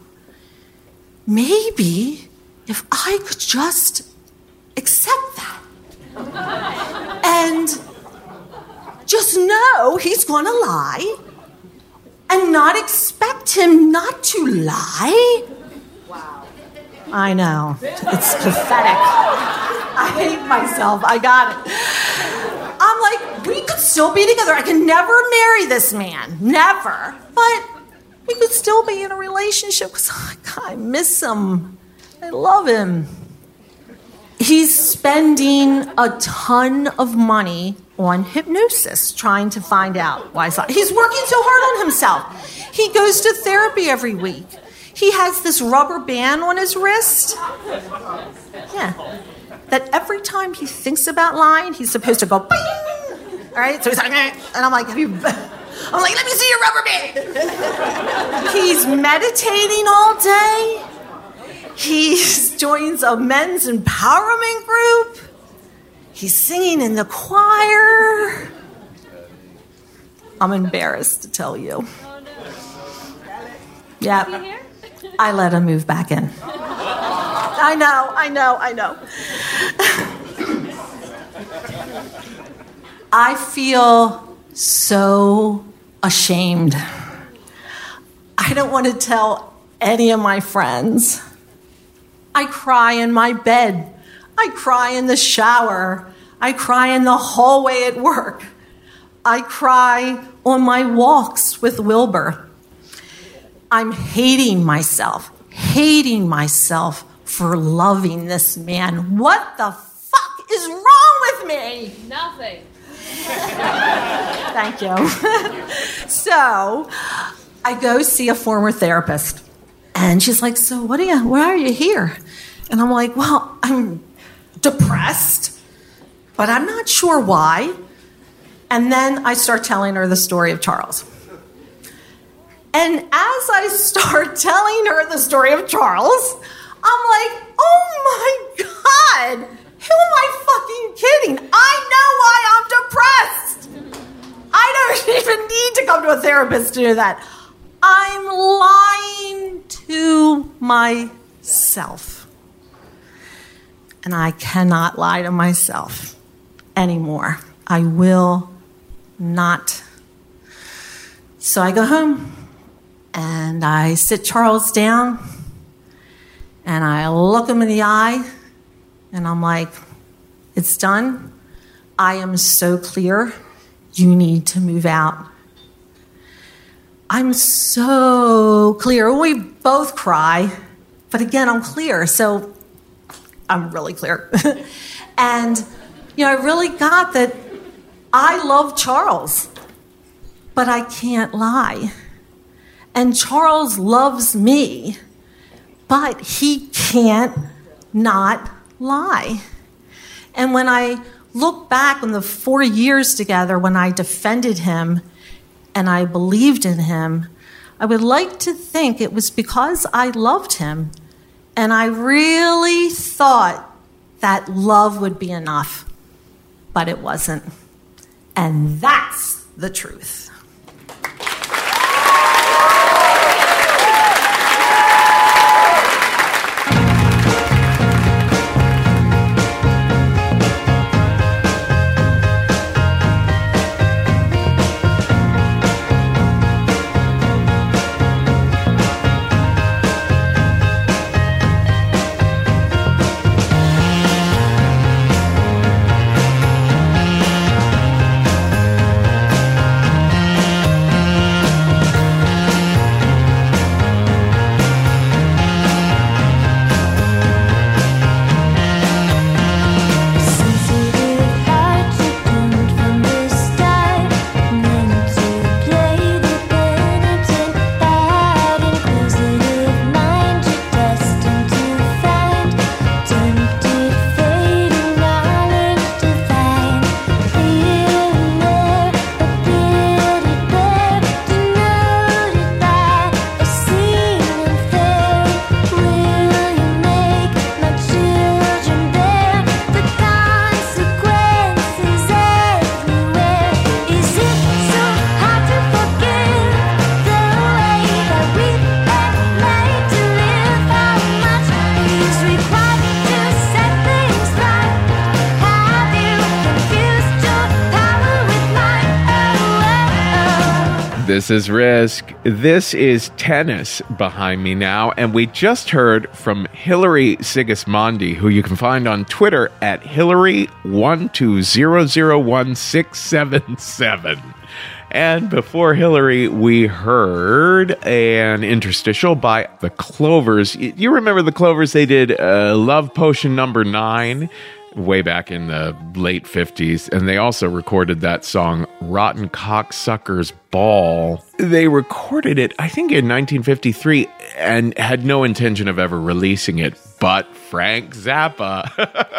maybe if I could just accept that and just know he's going to lie and not expect him not to lie. Wow. I know. It's pathetic. I hate myself. I got it. I'm like, we could still be together. I can never marry this man. Never. But we could still be in a relationship because I miss him. I love him. He's spending a ton of money on hypnosis, trying to find out why he's working so hard on himself. He goes to therapy every week. He has this rubber band on his wrist. Yeah. That every time he thinks about lying, he's supposed to go, bing! All right? So he's like, and I'm like, let me see your rubber band. He's meditating all day. He joins a men's empowerment group. He's singing in the choir. I'm embarrassed to tell you. Yeah, I let him move back in. I know. I feel so ashamed. I don't want to tell any of my friends. I cry in my bed. I cry in the shower. I cry in the hallway at work. I cry on my walks with Wilbur. I'm hating myself for loving this man. What the fuck is wrong with me? Nothing. Thank you. So I go see a former therapist, and she's like, so why are you here? And I'm like, well, I'm depressed, but I'm not sure why. And then I start telling her the story of Charles. And as I start telling her the story of Charles, I'm like, oh my God, who am I fucking kidding? I know why I'm depressed. I don't even need to come to a therapist to do that. I'm lying to myself. And I cannot lie to myself anymore. I will not. So I go home and I sit Charles down and I look him in the eye and I'm like, it's done. I am so clear. You need to move out. I'm so clear. We both cry, but again, I'm clear. So I'm really clear. And, I really got that I love Charles, but I can't lie. And Charles loves me, but he can't not lie. And when I look back on the 4 years together when I defended him and I believed in him, I would like to think it was because I loved him and I really thought that love would be enough, but it wasn't. And that's the truth. This is Risk. This is Tennis behind me now, and we just heard from Hillary Sigismondi, who you can find on Twitter at Hillary120016777. And before Hillary, we heard an interstitial by the Clovers. You remember the Clovers? They did Love Potion number 9 way back in the late 50s, and they also recorded that song Rotten Cocksucker's Ball. They recorded it, I think, in 1953 and had no intention of ever releasing it, but Frank Zappa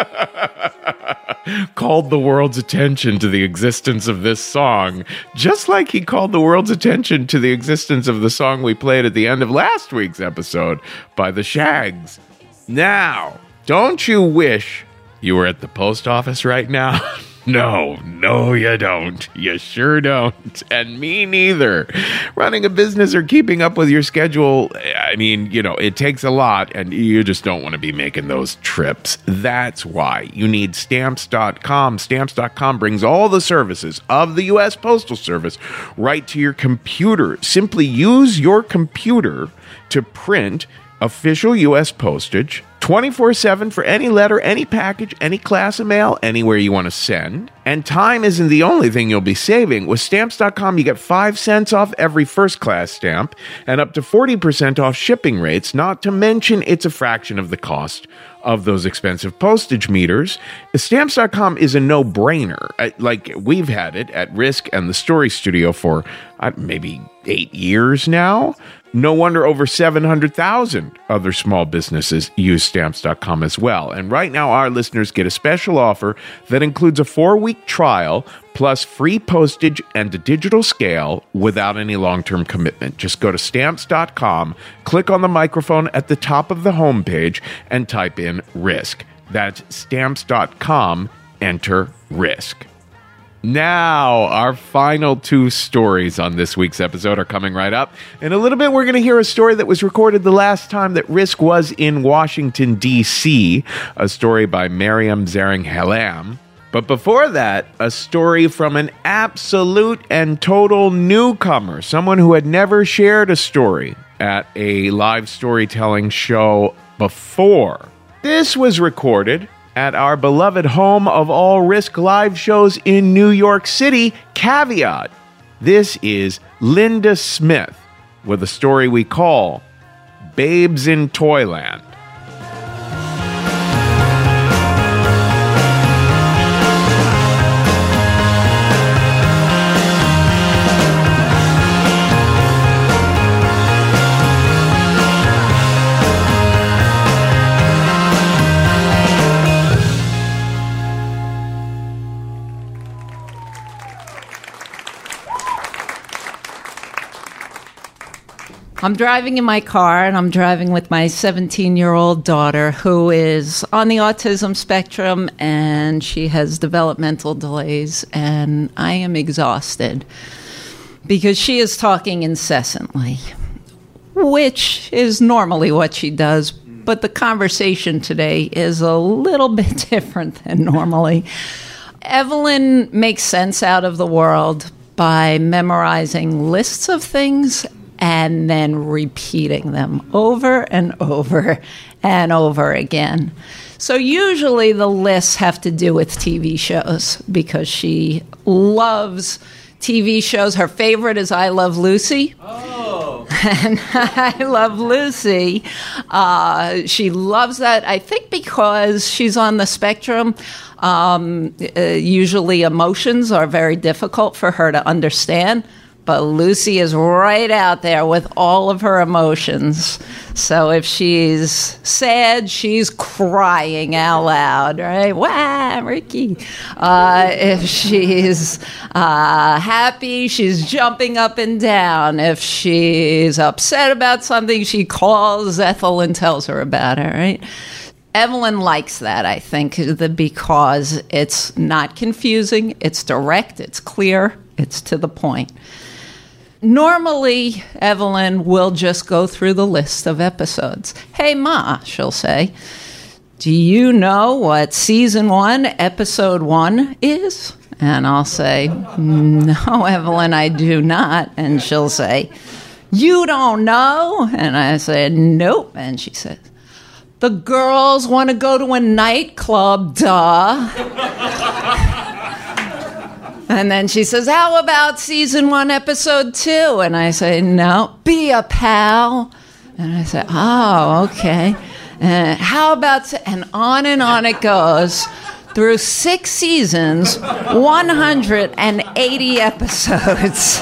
called the world's attention to the existence of this song, just like he called the world's attention to the existence of the song we played at the end of last week's episode by the Shags. Now, don't you wish you were at the post office right now? No, you don't. You sure don't. And me neither. Running a business or keeping up with your schedule, I mean, it takes a lot, and you just don't want to be making those trips. That's why you need Stamps.com. Stamps.com brings all the services of the U.S. Postal Service right to your computer. Simply use your computer to print official U.S. postage 24/7 for any letter, any package, any class of mail, anywhere you want to send. And time isn't the only thing you'll be saving. With Stamps.com, you get 5 cents off every first-class stamp and up to 40% off shipping rates, not to mention it's a fraction of the cost of those expensive postage meters. Stamps.com is a no-brainer. Like, we've had it at Risk and the Story Studio for maybe 8 years now. No wonder over 700,000 other small businesses use Stamps.com as well. And right now, our listeners get a special offer that includes a 4-week trial plus free postage and a digital scale without any long-term commitment. Just go to Stamps.com, click on the microphone at the top of the homepage, and type in RISK. That's Stamps.com, enter RISK. Now, our final 2 stories on this week's episode are coming right up. In a little bit, we're going to hear a story that was recorded the last time that Risk was in Washington, D.C., a story by Miriam Zaring-Halam. But before that, a story from an absolute and total newcomer, someone who had never shared a story at a live storytelling show before. This was recorded at our beloved home of all Risk live shows in New York City, Caveat. This is Linda Smith with a story we call Babes in Toyland. I'm driving in my car, and I'm driving with my 17-year-old daughter, who is on the autism spectrum, and she has developmental delays, and I am exhausted because she is talking incessantly, which is normally what she does, but the conversation today is a little bit different than normally. Evelyn makes sense out of the world by memorizing lists of things and then repeating them over and over and over again. So usually the lists have to do with TV shows because she loves TV shows. Her favorite is I Love Lucy. Oh. And I Love Lucy. She loves that, I think, because she's on the spectrum. Usually emotions are very difficult for her to understand. But Lucy is right out there with all of her emotions. So if she's sad, she's crying out loud, right? Wow, Ricky. If she's happy, she's jumping up and down. If she's upset about something, she calls Ethel and tells her about it, right? Evelyn likes that, I think, because it's not confusing, it's direct, it's clear, it's to the point. Normally, Evelyn will just go through the list of episodes. Hey, Ma, she'll say, do you know what season 1, episode 1 is? And I'll say, no, Evelyn, I do not. And she'll say, you don't know? And I say, nope. And she says, the girls want to go to a nightclub, duh. And then she says, how about season 1, episode 2? And I say, no, be a pal. And I say, oh, okay. And how about, and on it goes through 6 seasons, 180 episodes.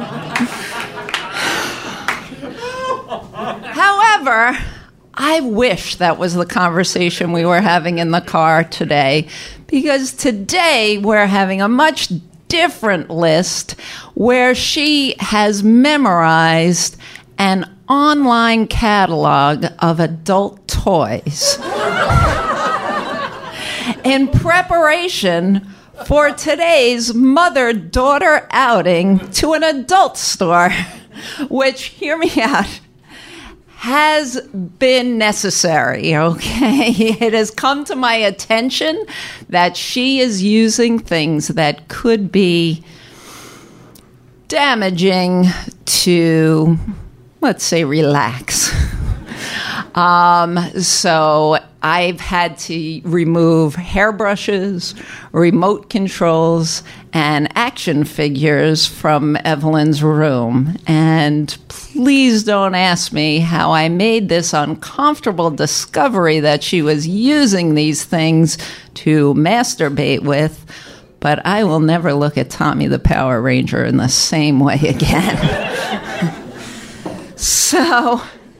However, I wish that was the conversation we were having in the car today, because today we're having a much different list where she has memorized an online catalog of adult toys in preparation for today's mother-daughter outing to an adult store, which, hear me out, has been necessary, okay? It has come to my attention that she is using things that could be damaging to, let's say, relax. So I've had to remove hairbrushes, remote controls, and action figures from Evelyn's room. And please don't ask me how I made this uncomfortable discovery that she was using these things to masturbate with, but I will never look at Tommy the Power Ranger in the same way again. So,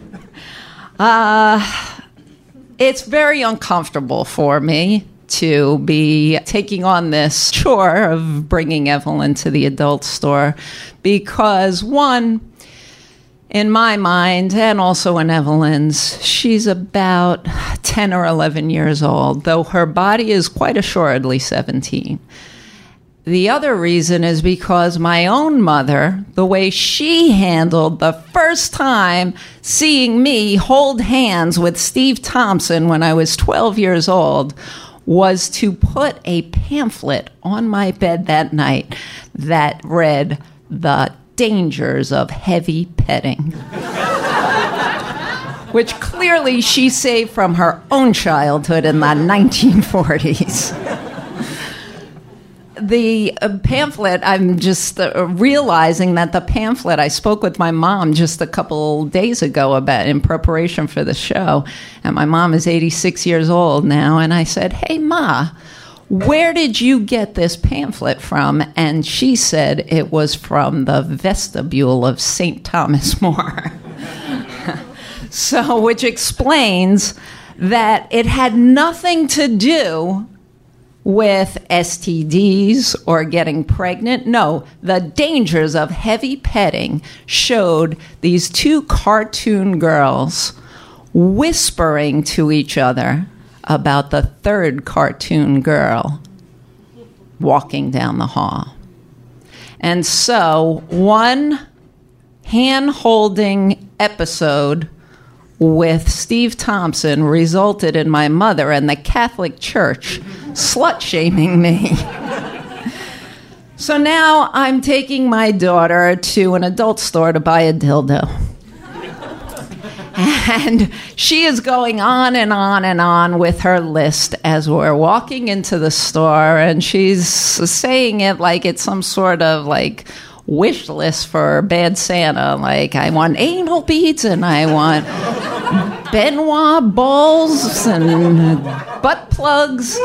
it's very uncomfortable for me to be taking on this chore of bringing Evelyn to the adult store because, one, in my mind, and also in Evelyn's, she's about 10 or 11 years old, though her body is quite assuredly 17. The other reason is because my own mother, the way she handled the first time seeing me hold hands with Steve Thompson when I was 12 years old, was to put a pamphlet on my bed that night that read, "The Dangers of Heavy Petting," which clearly she saved from her own childhood in the 1940s. The pamphlet, I'm just realizing that the pamphlet, I spoke with my mom just a couple days ago about in preparation for the show, and my mom is 86 years old now, and I said, "Hey, Ma, where did you get this pamphlet from?" And she said it was from the vestibule of St. Thomas More. So, which explains that it had nothing to do with STDs or getting pregnant. No, the dangers of heavy petting showed these two cartoon girls whispering to each other about the third cartoon girl walking down the hall. And so one hand-holding episode with Steve Thompson resulted in my mother and the Catholic Church slut-shaming me. So now I'm taking my daughter to an adult store to buy a dildo. And she is going on and on and on with her list as we're walking into the store, and she's saying it like it's some sort of like wish list for Bad Santa. Like, I want anal beads, and I want Benoit balls and butt plugs.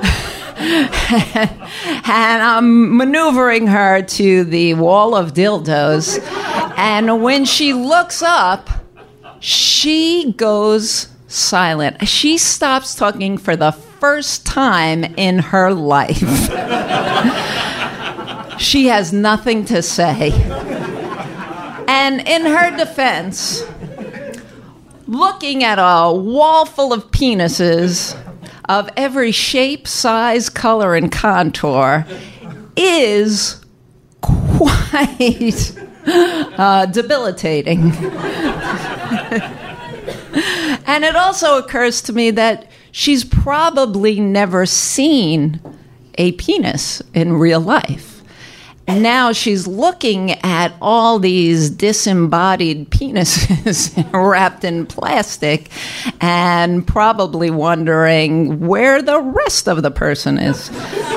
And I'm maneuvering her to the wall of dildos. And when she looks up, she goes silent. She stops talking for the first time in her life. She has nothing to say. And in her defense, looking at a wall full of penises of every shape, size, color, and contour is quite debilitating. And it also occurs to me that she's probably never seen a penis in real life. And now she's looking at all these disembodied penises wrapped in plastic and probably wondering where the rest of the person is.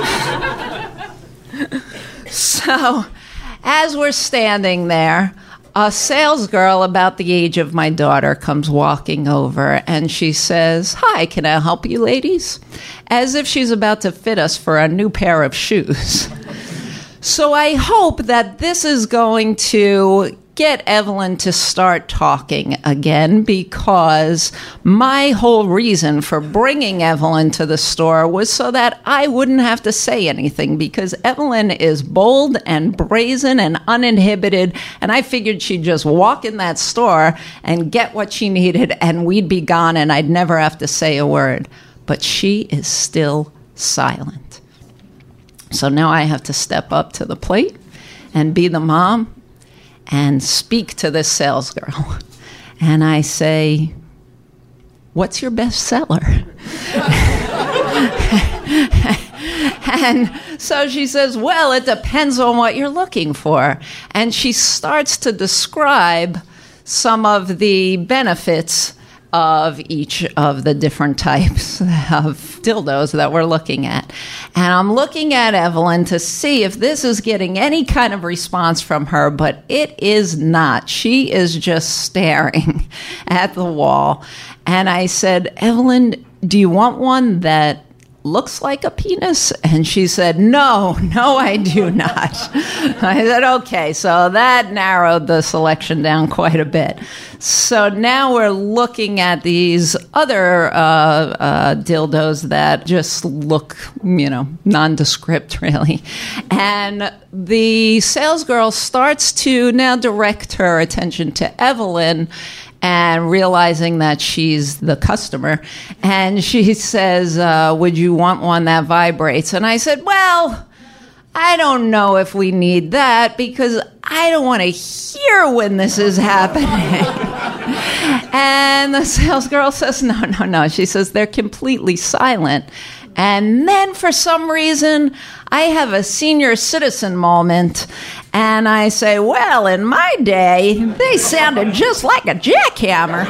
So, as we're standing there, a sales girl about the age of my daughter comes walking over, and she says, "Hi, can I help you ladies?" As if she's about to fit us for a new pair of shoes. So I hope that this is going to get Evelyn to start talking again, because my whole reason for bringing Evelyn to the store was so that I wouldn't have to say anything, because Evelyn is bold and brazen and uninhibited, and I figured she'd just walk in that store and get what she needed and we'd be gone and I'd never have to say a word. But she is still silent. So now I have to step up to the plate and be the mom and speak to this sales girl. And I say, "What's your best seller?" And so she says, "Well, it depends on what you're looking for." And she starts to describe some of the benefits of each of the different types of dildos that we're looking at. And I'm looking at Evelyn to see if this is getting any kind of response from her, but it is not. She is just staring at the wall. And I said, "Evelyn, do you want one that looks like a penis?" And she said, no, I do not. I said, okay, so that narrowed the selection down quite a bit. So now we're looking at these other dildos that just look, nondescript, really. And the sales girl starts to now direct her attention to Evelyn, and realizing that she's the customer. And she says, "Would you want one that vibrates?" And I said, "Well, I don't know if we need that, because I don't want to hear when this is happening." And the sales girl says, no. She says, "They're completely silent." And then for some reason, I have a senior citizen moment, and I say, well, in my day, they sounded just like a jackhammer.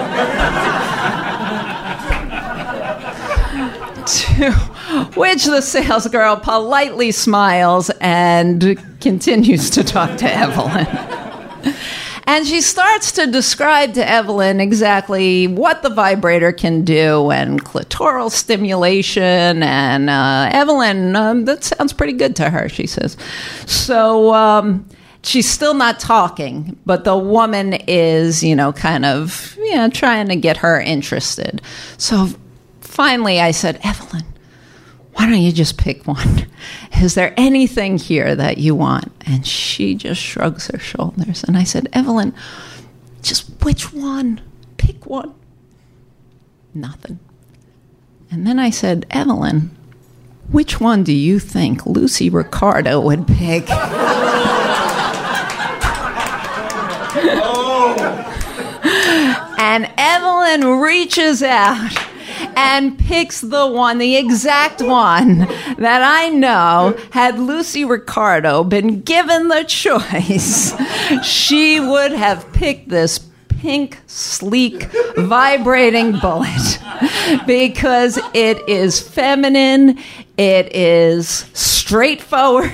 To which the sales girl politely smiles and continues to talk to Evelyn. And she starts to describe to Evelyn exactly what the vibrator can do and clitoral stimulation. And Evelyn, that sounds pretty good to her, she says. So she's still not talking, but the woman is, kind of, trying to get her interested. So finally I said, Evelyn, why don't you just pick one? Is there anything here that you want? And she just shrugs her shoulders. And I said, Evelyn, just which one? Pick one. Nothing. And then I said, Evelyn, which one do you think Lucy Ricardo would pick? And Evelyn reaches out and picks the exact one that I know, had Lucy Ricardo been given the choice, she would have picked this pink, sleek, vibrating bullet because it is feminine, it is straightforward,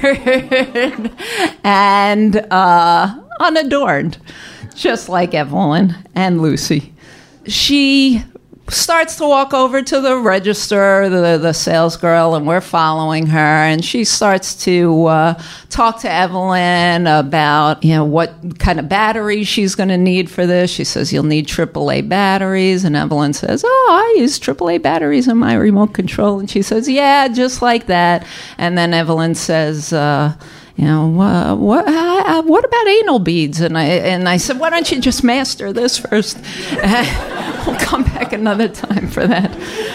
and unadorned, just like Evelyn and Lucy. She starts to walk over to the register, the sales girl, and we're following her. And she starts to talk to Evelyn about, what kind of batteries she's going to need for this. She says, you'll need AAA batteries. And Evelyn says, I use AAA batteries in my remote control. And she says, yeah, just like that. And then Evelyn says, what about anal beads? And I said, why don't you just master this first? We'll come back another time for that.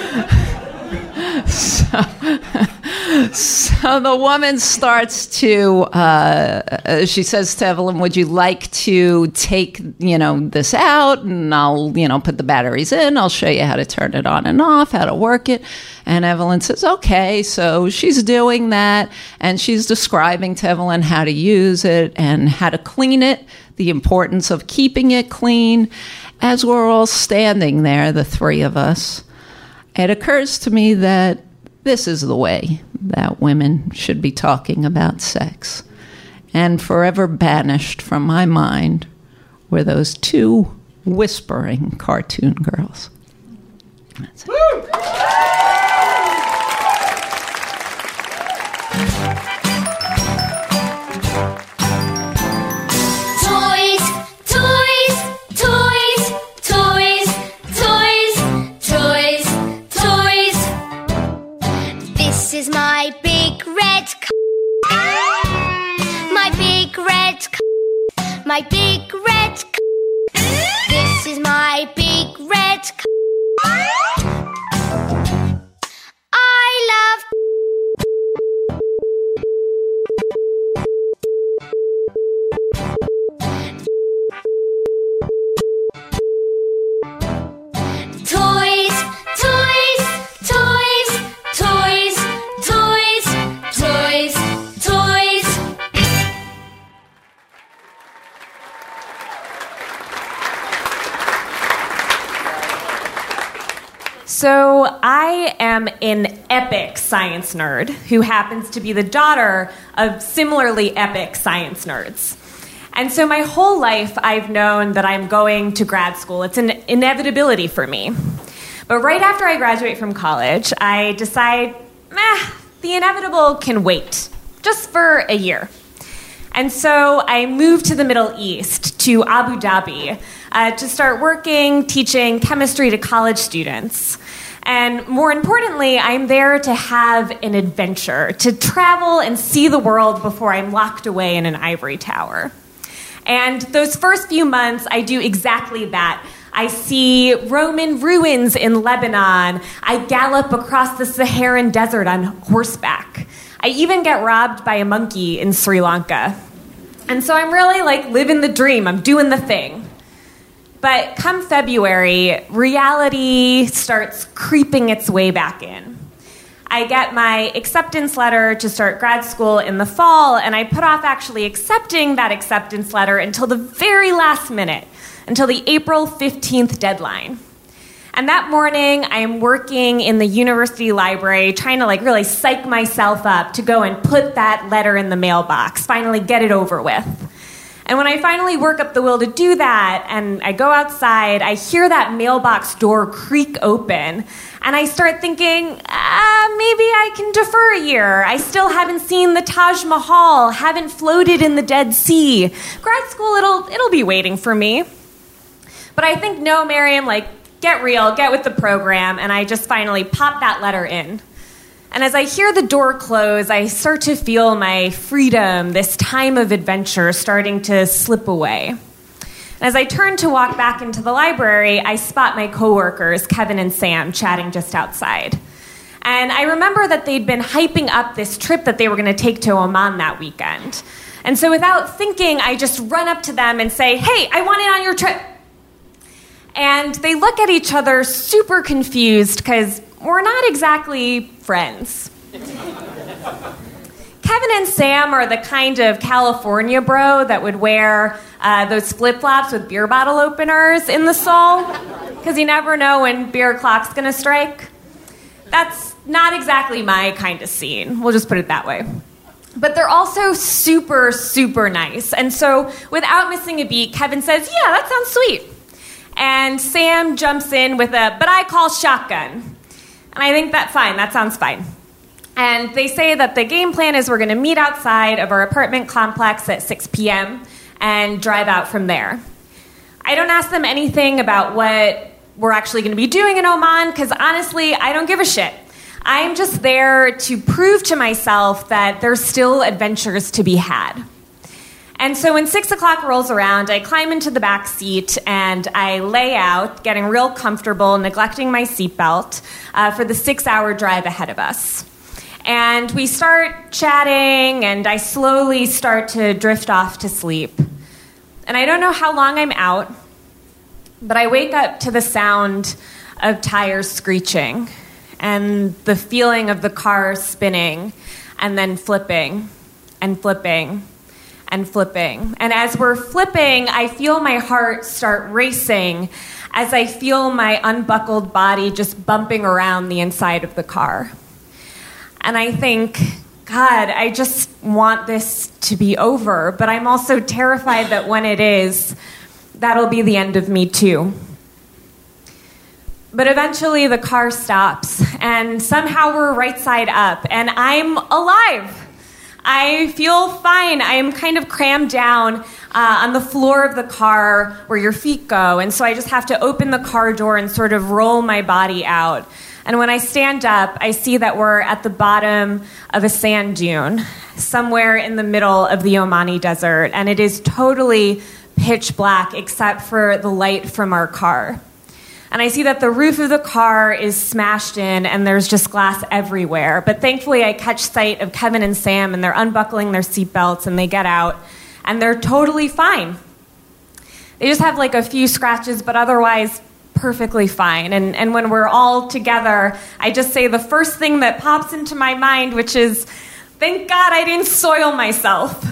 So the woman starts to, she says to Evelyn, would you like to take, this out? And I'll, put the batteries in. I'll show you how to turn it on and off, how to work it. And Evelyn says, okay. So she's doing that. And she's describing to Evelyn how to use it and how to clean it, the importance of keeping it clean. As we're all standing there, the three of us, it occurs to me that this is the way that women should be talking about sex. And forever banished from my mind were those two whispering cartoon girls. That's it. This is my big red my big red my big red this is my big red I love toys, toys, toys, toys, toys, toys, toys. So I am an epic science nerd who happens to be the daughter of similarly epic science nerds. And so my whole life I've known that I'm going to grad school. It's an inevitability for me. But right after I graduate from college, I decide, the inevitable can wait, just for a year. And so I moved to the Middle East, to Abu Dhabi, to start working, teaching chemistry to college students. And more importantly, I'm there to have an adventure, to travel and see the world before I'm locked away in an ivory tower. And those first few months, I do exactly that. I see Roman ruins in Lebanon. I gallop across the Saharan desert on horseback. I even get robbed by a monkey in Sri Lanka. And so I'm really living the dream. I'm doing the thing. But come February, reality starts creeping its way back in. I get my acceptance letter to start grad school in the fall, and I put off actually accepting that acceptance letter until the very last minute, until the April 15th deadline. And that morning, I'm working in the university library, trying to really psych myself up to go and put that letter in the mailbox, finally get it over with. And when I finally work up the will to do that, and I go outside, I hear that mailbox door creak open, and I start thinking, maybe I can defer a year. I still haven't seen the Taj Mahal, haven't floated in the Dead Sea. Grad school, it'll be waiting for me. But I think, no, Miriam, get real, get with the program, and I just finally pop that letter in. And as I hear the door close, I start to feel my freedom, this time of adventure, starting to slip away. And as I turn to walk back into the library, I spot my coworkers, Kevin and Sam, chatting just outside. And I remember that they'd been hyping up this trip that they were going to take to Oman that weekend. And so without thinking, I just run up to them and say, "Hey, I want in on your trip." And they look at each other super confused because we're not exactly friends. Kevin and Sam are the kind of California bro that would wear those flip-flops with beer bottle openers in the sole because you never know when beer o'clock's going to strike. That's not exactly my kind of scene. We'll just put it that way. But they're also super, super nice. And so without missing a beat, Kevin says, "Yeah, that sounds sweet." And Sam jumps in with but I call shotgun. And I think that sounds fine. And they say that the game plan is we're going to meet outside of our apartment complex at 6 p.m. and drive out from there. I don't ask them anything about what we're actually going to be doing in Oman, because honestly, I don't give a shit. I'm just there to prove to myself that there's still adventures to be had. And so when 6 o'clock rolls around, I climb into the back seat and I lay out, getting real comfortable, neglecting my seatbelt for the 6-hour drive ahead of us. And we start chatting, and I slowly start to drift off to sleep. And I don't know how long I'm out, but I wake up to the sound of tires screeching and the feeling of the car spinning and then flipping and flipping and flipping. And as we're flipping, I feel my heart start racing as I feel my unbuckled body just bumping around the inside of the car. And I think, God, I just want this to be over, but I'm also terrified that when it is, that'll be the end of me too. But eventually the car stops, and somehow we're right side up, and I'm alive. I feel fine. I am kind of crammed down on the floor of the car where your feet go, and so I just have to open the car door and sort of roll my body out. And when I stand up, I see that we're at the bottom of a sand dune, somewhere in the middle of the Omani desert, and it is totally pitch black except for the light from our car. And I see that the roof of the car is smashed in and there's just glass everywhere. But thankfully I catch sight of Kevin and Sam, and they're unbuckling their seatbelts, and they get out and they're totally fine. They just have like a few scratches, but otherwise perfectly fine. And when we're all together, I just say the first thing that pops into my mind, which is, thank God I didn't soil myself.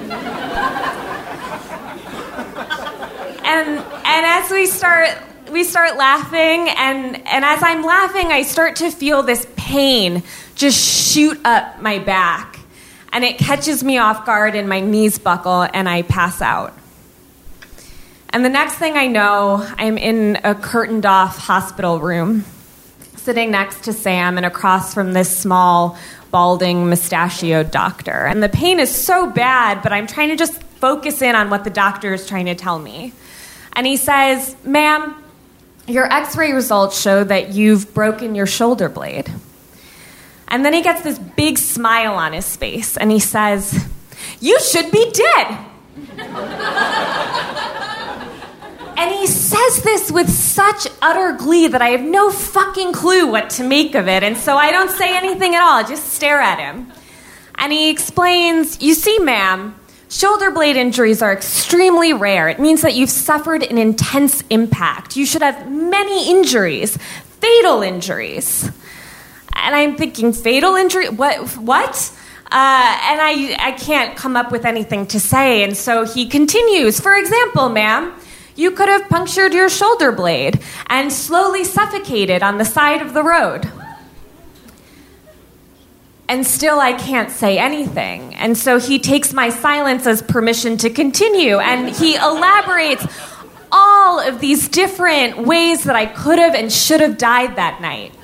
And as we start laughing, and as I'm laughing, I start to feel this pain just shoot up my back. And it catches me off guard, and my knees buckle, and I pass out. And the next thing I know, I'm in a curtained-off hospital room, sitting next to Sam and across from this small, balding, mustachioed doctor. And the pain is so bad, but I'm trying to just focus in on what the doctor is trying to tell me. And he says, "Ma'am, your x-ray results show that you've broken your shoulder blade." And then he gets this big smile on his face, and he says, "You should be dead." And he says this with such utter glee that I have no fucking clue what to make of it, and so I don't say anything at all, I just stare at him. And he explains, "You see, ma'am, shoulder blade injuries are extremely rare. It means that you've suffered an intense impact. You should have many injuries, fatal injuries." And I'm thinking, fatal injury? What? And I can't come up with anything to say. And so he continues, for example, ma'am, you could have punctured your shoulder blade and slowly suffocated on the side of the road. And still I can't say anything. And so he takes my silence as permission to continue. And he elaborates all of these different ways that I could have and should have died that night.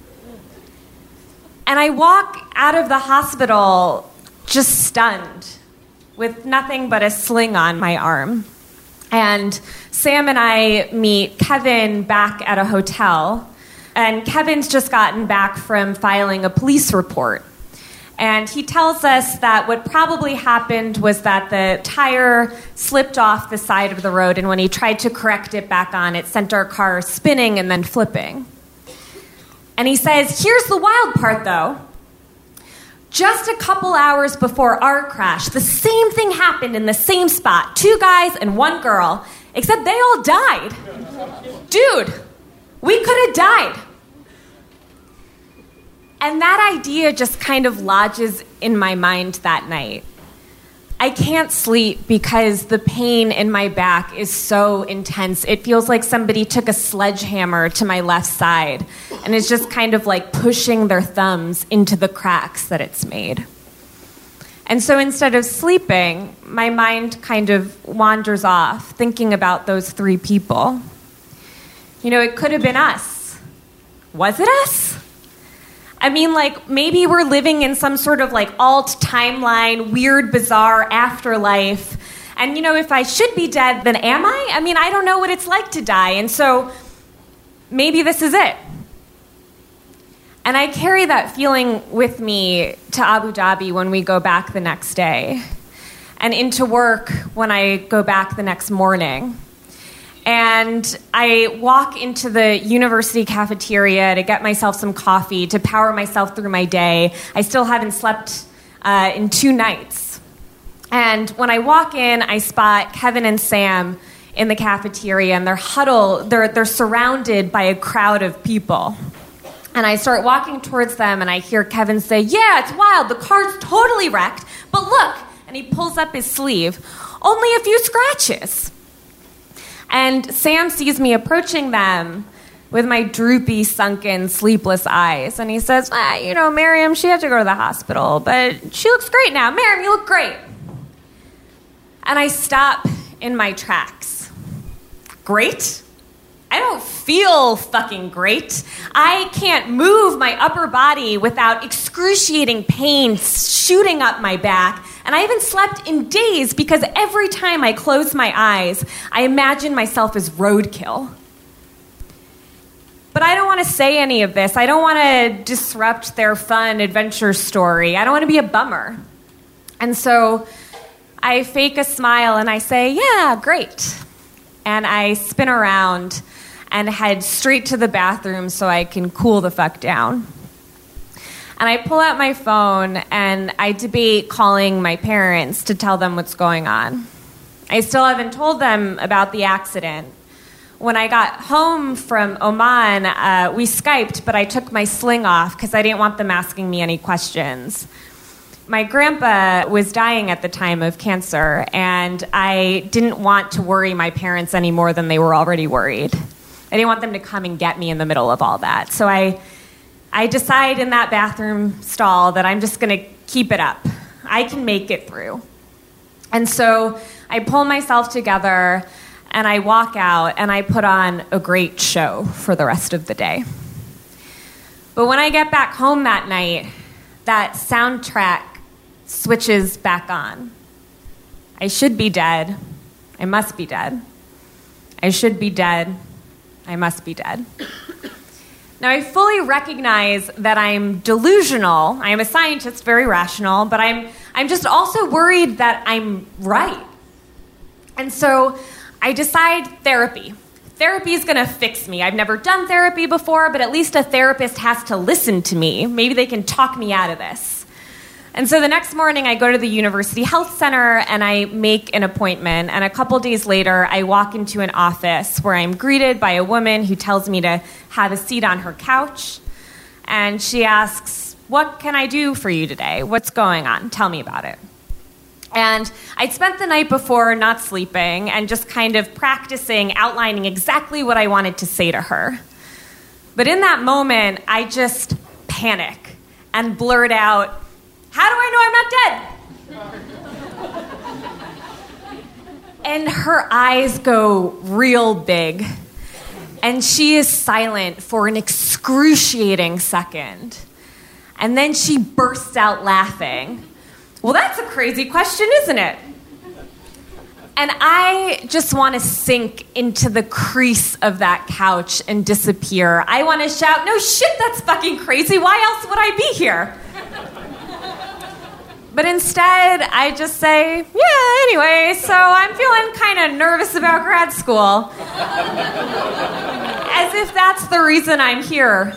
And I walk out of the hospital just stunned, with nothing but a sling on my arm. And Sam and I meet Kevin back at a hotel. And Kevin's just gotten back from filing a police report. And he tells us that what probably happened was that the tire slipped off the side of the road, and when he tried to correct it back on, it sent our car spinning and then flipping. And he says, here's the wild part, though. Just a couple hours before our crash, the same thing happened in the same spot. 2 guys and 1 girl, except they all died. Dude, we could have died. And that idea just kind of lodges in my mind that night. I can't sleep because the pain in my back is so intense. It feels like somebody took a sledgehammer to my left side and is just kind of like pushing their thumbs into the cracks that it's made. And so instead of sleeping, my mind kind of wanders off, thinking about those 3 people. You know, it could have been us. Was it us? I mean, like, maybe we're living in some sort of, like, alt timeline, weird, bizarre afterlife. And, you know, if I should be dead, then am I? I mean, I don't know what it's like to die. And so maybe this is it. And I carry that feeling with me to Abu Dhabi when we go back the next day, and into work when I go back the next morning. And I walk into the university cafeteria to get myself some coffee, to power myself through my day. I still haven't slept in 2 nights. And when I walk in, I spot Kevin and Sam in the cafeteria, and they're surrounded by a crowd of people. And I start walking towards them, and I hear Kevin say, yeah, it's wild, the car's totally wrecked, but look, and he pulls up his sleeve, only a few scratches. And Sam sees me approaching them with my droopy, sunken, sleepless eyes. And he says, you know, Miriam, she had to go to the hospital, but she looks great now. Miriam, you look great. And I stop in my tracks. Great? I don't feel fucking great. I can't move my upper body without excruciating pain shooting up my back. And I haven't slept in days because every time I close my eyes, I imagine myself as roadkill. But I don't want to say any of this. I don't want to disrupt their fun adventure story. I don't want to be a bummer. And so I fake a smile and I say, yeah, great. And I spin around and head straight to the bathroom so I can cool the fuck down. And I pull out my phone and I debate calling my parents to tell them what's going on. I still haven't told them about the accident. When I got home from Oman, we Skyped, but I took my sling off because I didn't want them asking me any questions. My grandpa was dying at the time of cancer, and I didn't want to worry my parents any more than they were already worried. I didn't want them to come and get me in the middle of all that. So I decide in that bathroom stall that I'm just going to keep it up. I can make it through. And so I pull myself together, and I walk out, and I put on a great show for the rest of the day. But when I get back home that night, that soundtrack switches back on. I should be dead. I must be dead. I should be dead. I must be dead. Now, I fully recognize that I'm delusional. I am a scientist, very rational, but I'm just also worried that I'm right. And so I decide therapy. Therapy is going to fix me. I've never done therapy before, but at least a therapist has to listen to me. Maybe they can talk me out of this. And so the next morning, I go to the University Health Center and I make an appointment. And a couple days later, I walk into an office where I'm greeted by a woman who tells me to have a seat on her couch. and she asks, "What can I do for you today? What's going on? Tell me about it." And I'd spent the night before not sleeping and just kind of practicing outlining exactly what I wanted to say to her. But in that moment, I just panic and blurt out, "How do I know I'm not dead?" And her eyes go real big. And she is silent for an excruciating second. And then she bursts out laughing. "Well, that's a crazy question, isn't it?" And I just want to sink into the crease of that couch and disappear. I want to shout, "No shit, that's fucking crazy. Why else would I be here?" But instead, I just say, "Yeah, anyway, so I'm feeling kind of nervous about grad school." As if that's the reason I'm here.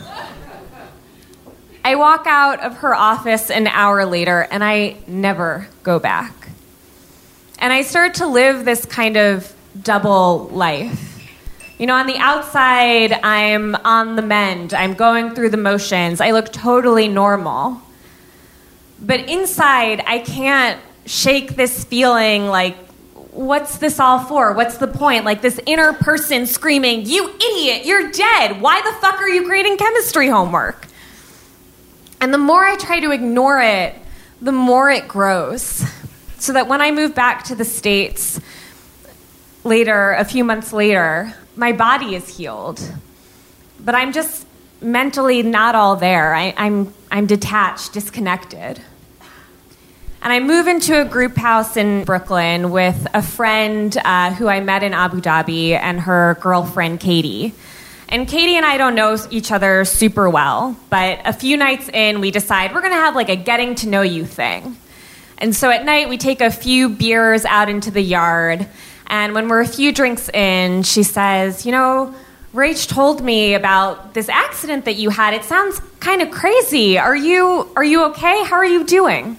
I walk out of her office an hour later, and I never go back. And I start to live this kind of double life. You know, on the outside, I'm on the mend. I'm going through the motions. I look totally normal. But inside, I can't shake this feeling like, what's this all for? What's the point? Like this inner person screaming, "You idiot, you're dead. Why the fuck are you grading chemistry homework?" And the more I try to ignore it, the more it grows. So that when I move back to the States later, a few months later, my body is healed. But I'm just mentally not all there. I'm detached, disconnected. And I move into a group house in Brooklyn with a friend who I met in Abu Dhabi and her girlfriend, Katie. And Katie and I don't know each other super well, but a few nights in, we decide we're going to have like a getting to know you thing. And so at night, we take a few beers out into the yard. And when we're a few drinks in, she says, "You know, Rach told me about this accident that you had. It sounds kind of crazy. Are you okay? How are you doing?"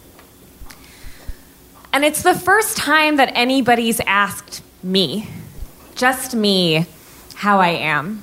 And it's the first time that anybody's asked me, just me, how I am.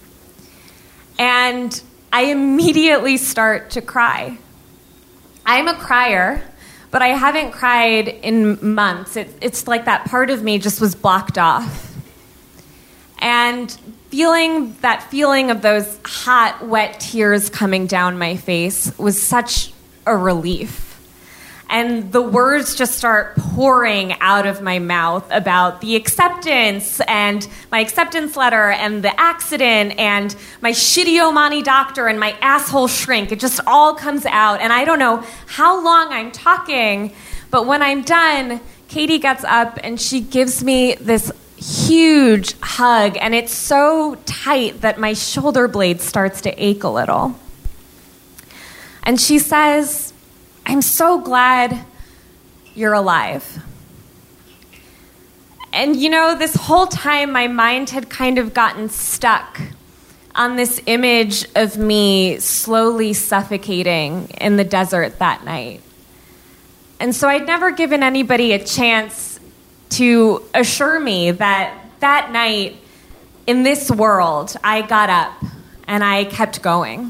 And I immediately start to cry. I'm a crier, but I haven't cried in months. It's like that part of me just was blocked off. And feeling that feeling of those hot, wet tears coming down my face was such a relief. And the words just start pouring out of my mouth about the acceptance and my acceptance letter and the accident and my shitty Omani doctor and my asshole shrink. It just all comes out. And I don't know how long I'm talking, but when I'm done, Katie gets up and she gives me this huge hug. And it's so tight that my shoulder blade starts to ache a little. And she says, "I'm so glad you're alive." And you know, this whole time my mind had kind of gotten stuck on this image of me slowly suffocating in the desert that night. And so I'd never given anybody a chance to assure me that that night in this world, I got up and I kept going.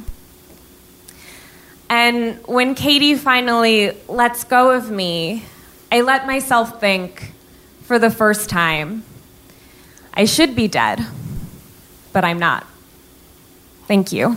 And when Katie finally lets go of me, I let myself think for the first time, I should be dead, but I'm not. Thank you.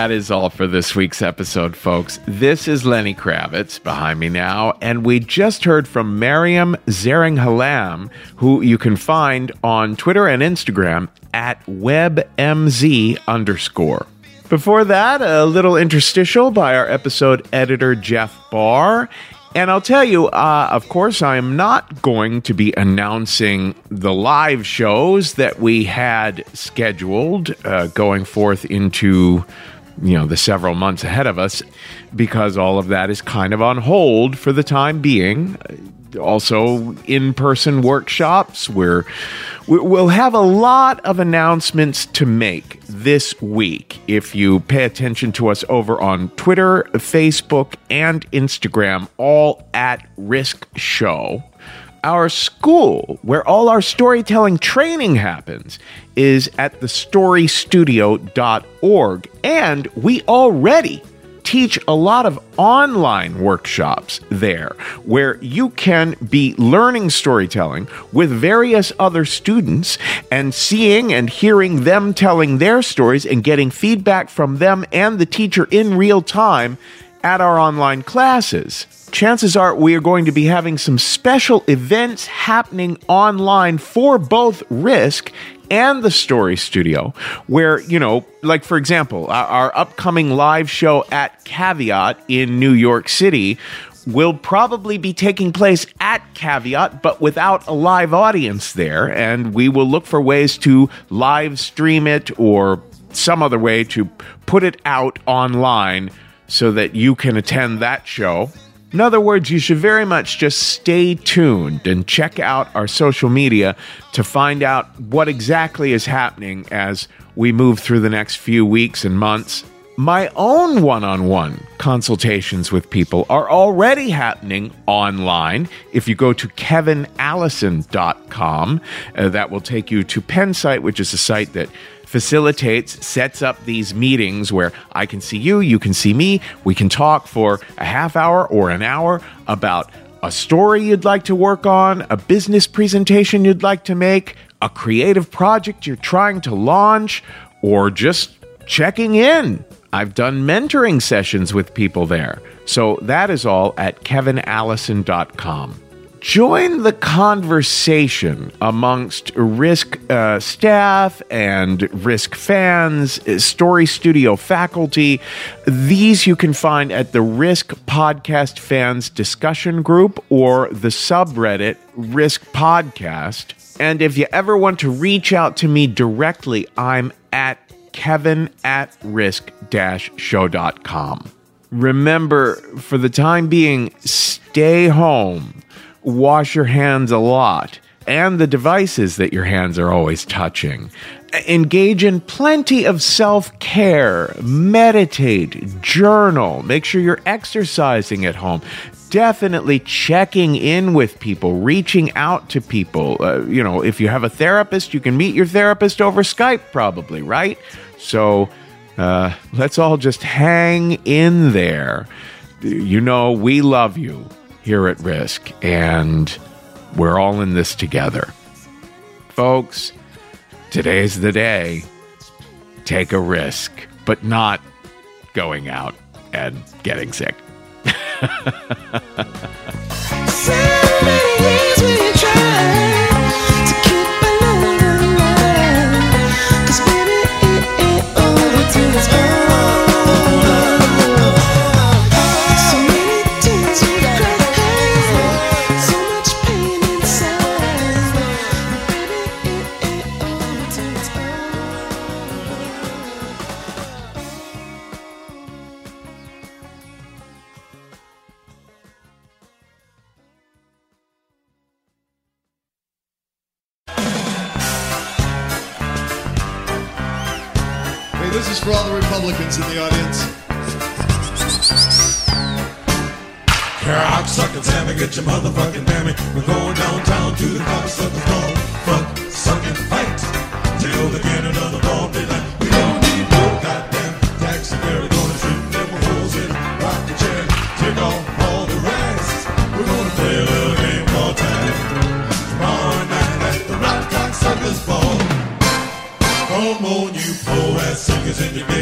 that is all for this week's episode, folks. This is Lenny Kravitz behind me now, and we just heard from Mariam Zering-Halam, who you can find on Twitter and Instagram at webmz_. Before that, a little interstitial by our episode editor, Jeff Barr. And I'll tell you, of course, I am not going to be announcing the live shows that we had scheduled going forth into, the several months ahead of us, because all of that is kind of on hold for the time being. Also, in-person workshops. We'll have a lot of announcements to make this week. If you pay attention to us over on Twitter, Facebook, and Instagram, all at Risk Show. Our school, where all our storytelling training happens, is at thestorystudio.org. And we already teach a lot of online workshops there where you can be learning storytelling with various other students and seeing and hearing them telling their stories and getting feedback from them and the teacher in real time at our online classes. Chances are we are going to be having some special events happening online for both Risk and the Story Studio, where, like, for example, our upcoming live show at Caveat in New York City will probably be taking place at Caveat, but without a live audience there, and we will look for ways to live stream it or some other way to put it out online so that you can attend that show. In other words, you should very much just stay tuned and check out our social media to find out what exactly is happening as we move through the next few weeks and months. My own one-on-one consultations with people are already happening online. If you go to kevinallison.com, that will take you to Pennsite, which is a site that sets up these meetings where I can see you, you can see me, we can talk for a half hour or an hour about a story you'd like to work on, a business presentation you'd like to make, a creative project you're trying to launch, or just checking in. I've done mentoring sessions with people there. So that is all at kevinallison.com. Join the conversation amongst Risk staff and Risk fans, Story Studio faculty. These you can find at the Risk Podcast Fans discussion group or the subreddit Risk Podcast. And if you ever want to reach out to me directly, I'm at kevin@risk-show.com. Remember, for the time being, stay home. Wash your hands a lot, and the devices that your hands are always touching. Engage in plenty of self-care, meditate, journal, make sure you're exercising at home. Definitely checking in with people, reaching out to people. If you have a therapist, you can meet your therapist over Skype probably, right? So let's all just hang in there. We love you here at Risk, and we're all in this together. Folks, today's the day. Take a risk, but not going out and getting sick. This is for all the Republicans in the audience. Cocksucking Sammy, get your motherfucking mammy. We're going downtown to the cocksuckers ball. Fuck, sucking fight till the beginning of the ball daylight. We don't need no goddamn taxi fare. We're gonna shoot them holes in, rock the chair, take off all the rest. We're gonna play a little game called tag tomorrow night at the Rock Cocksuckers Ball. Come on, you po-ass singers in your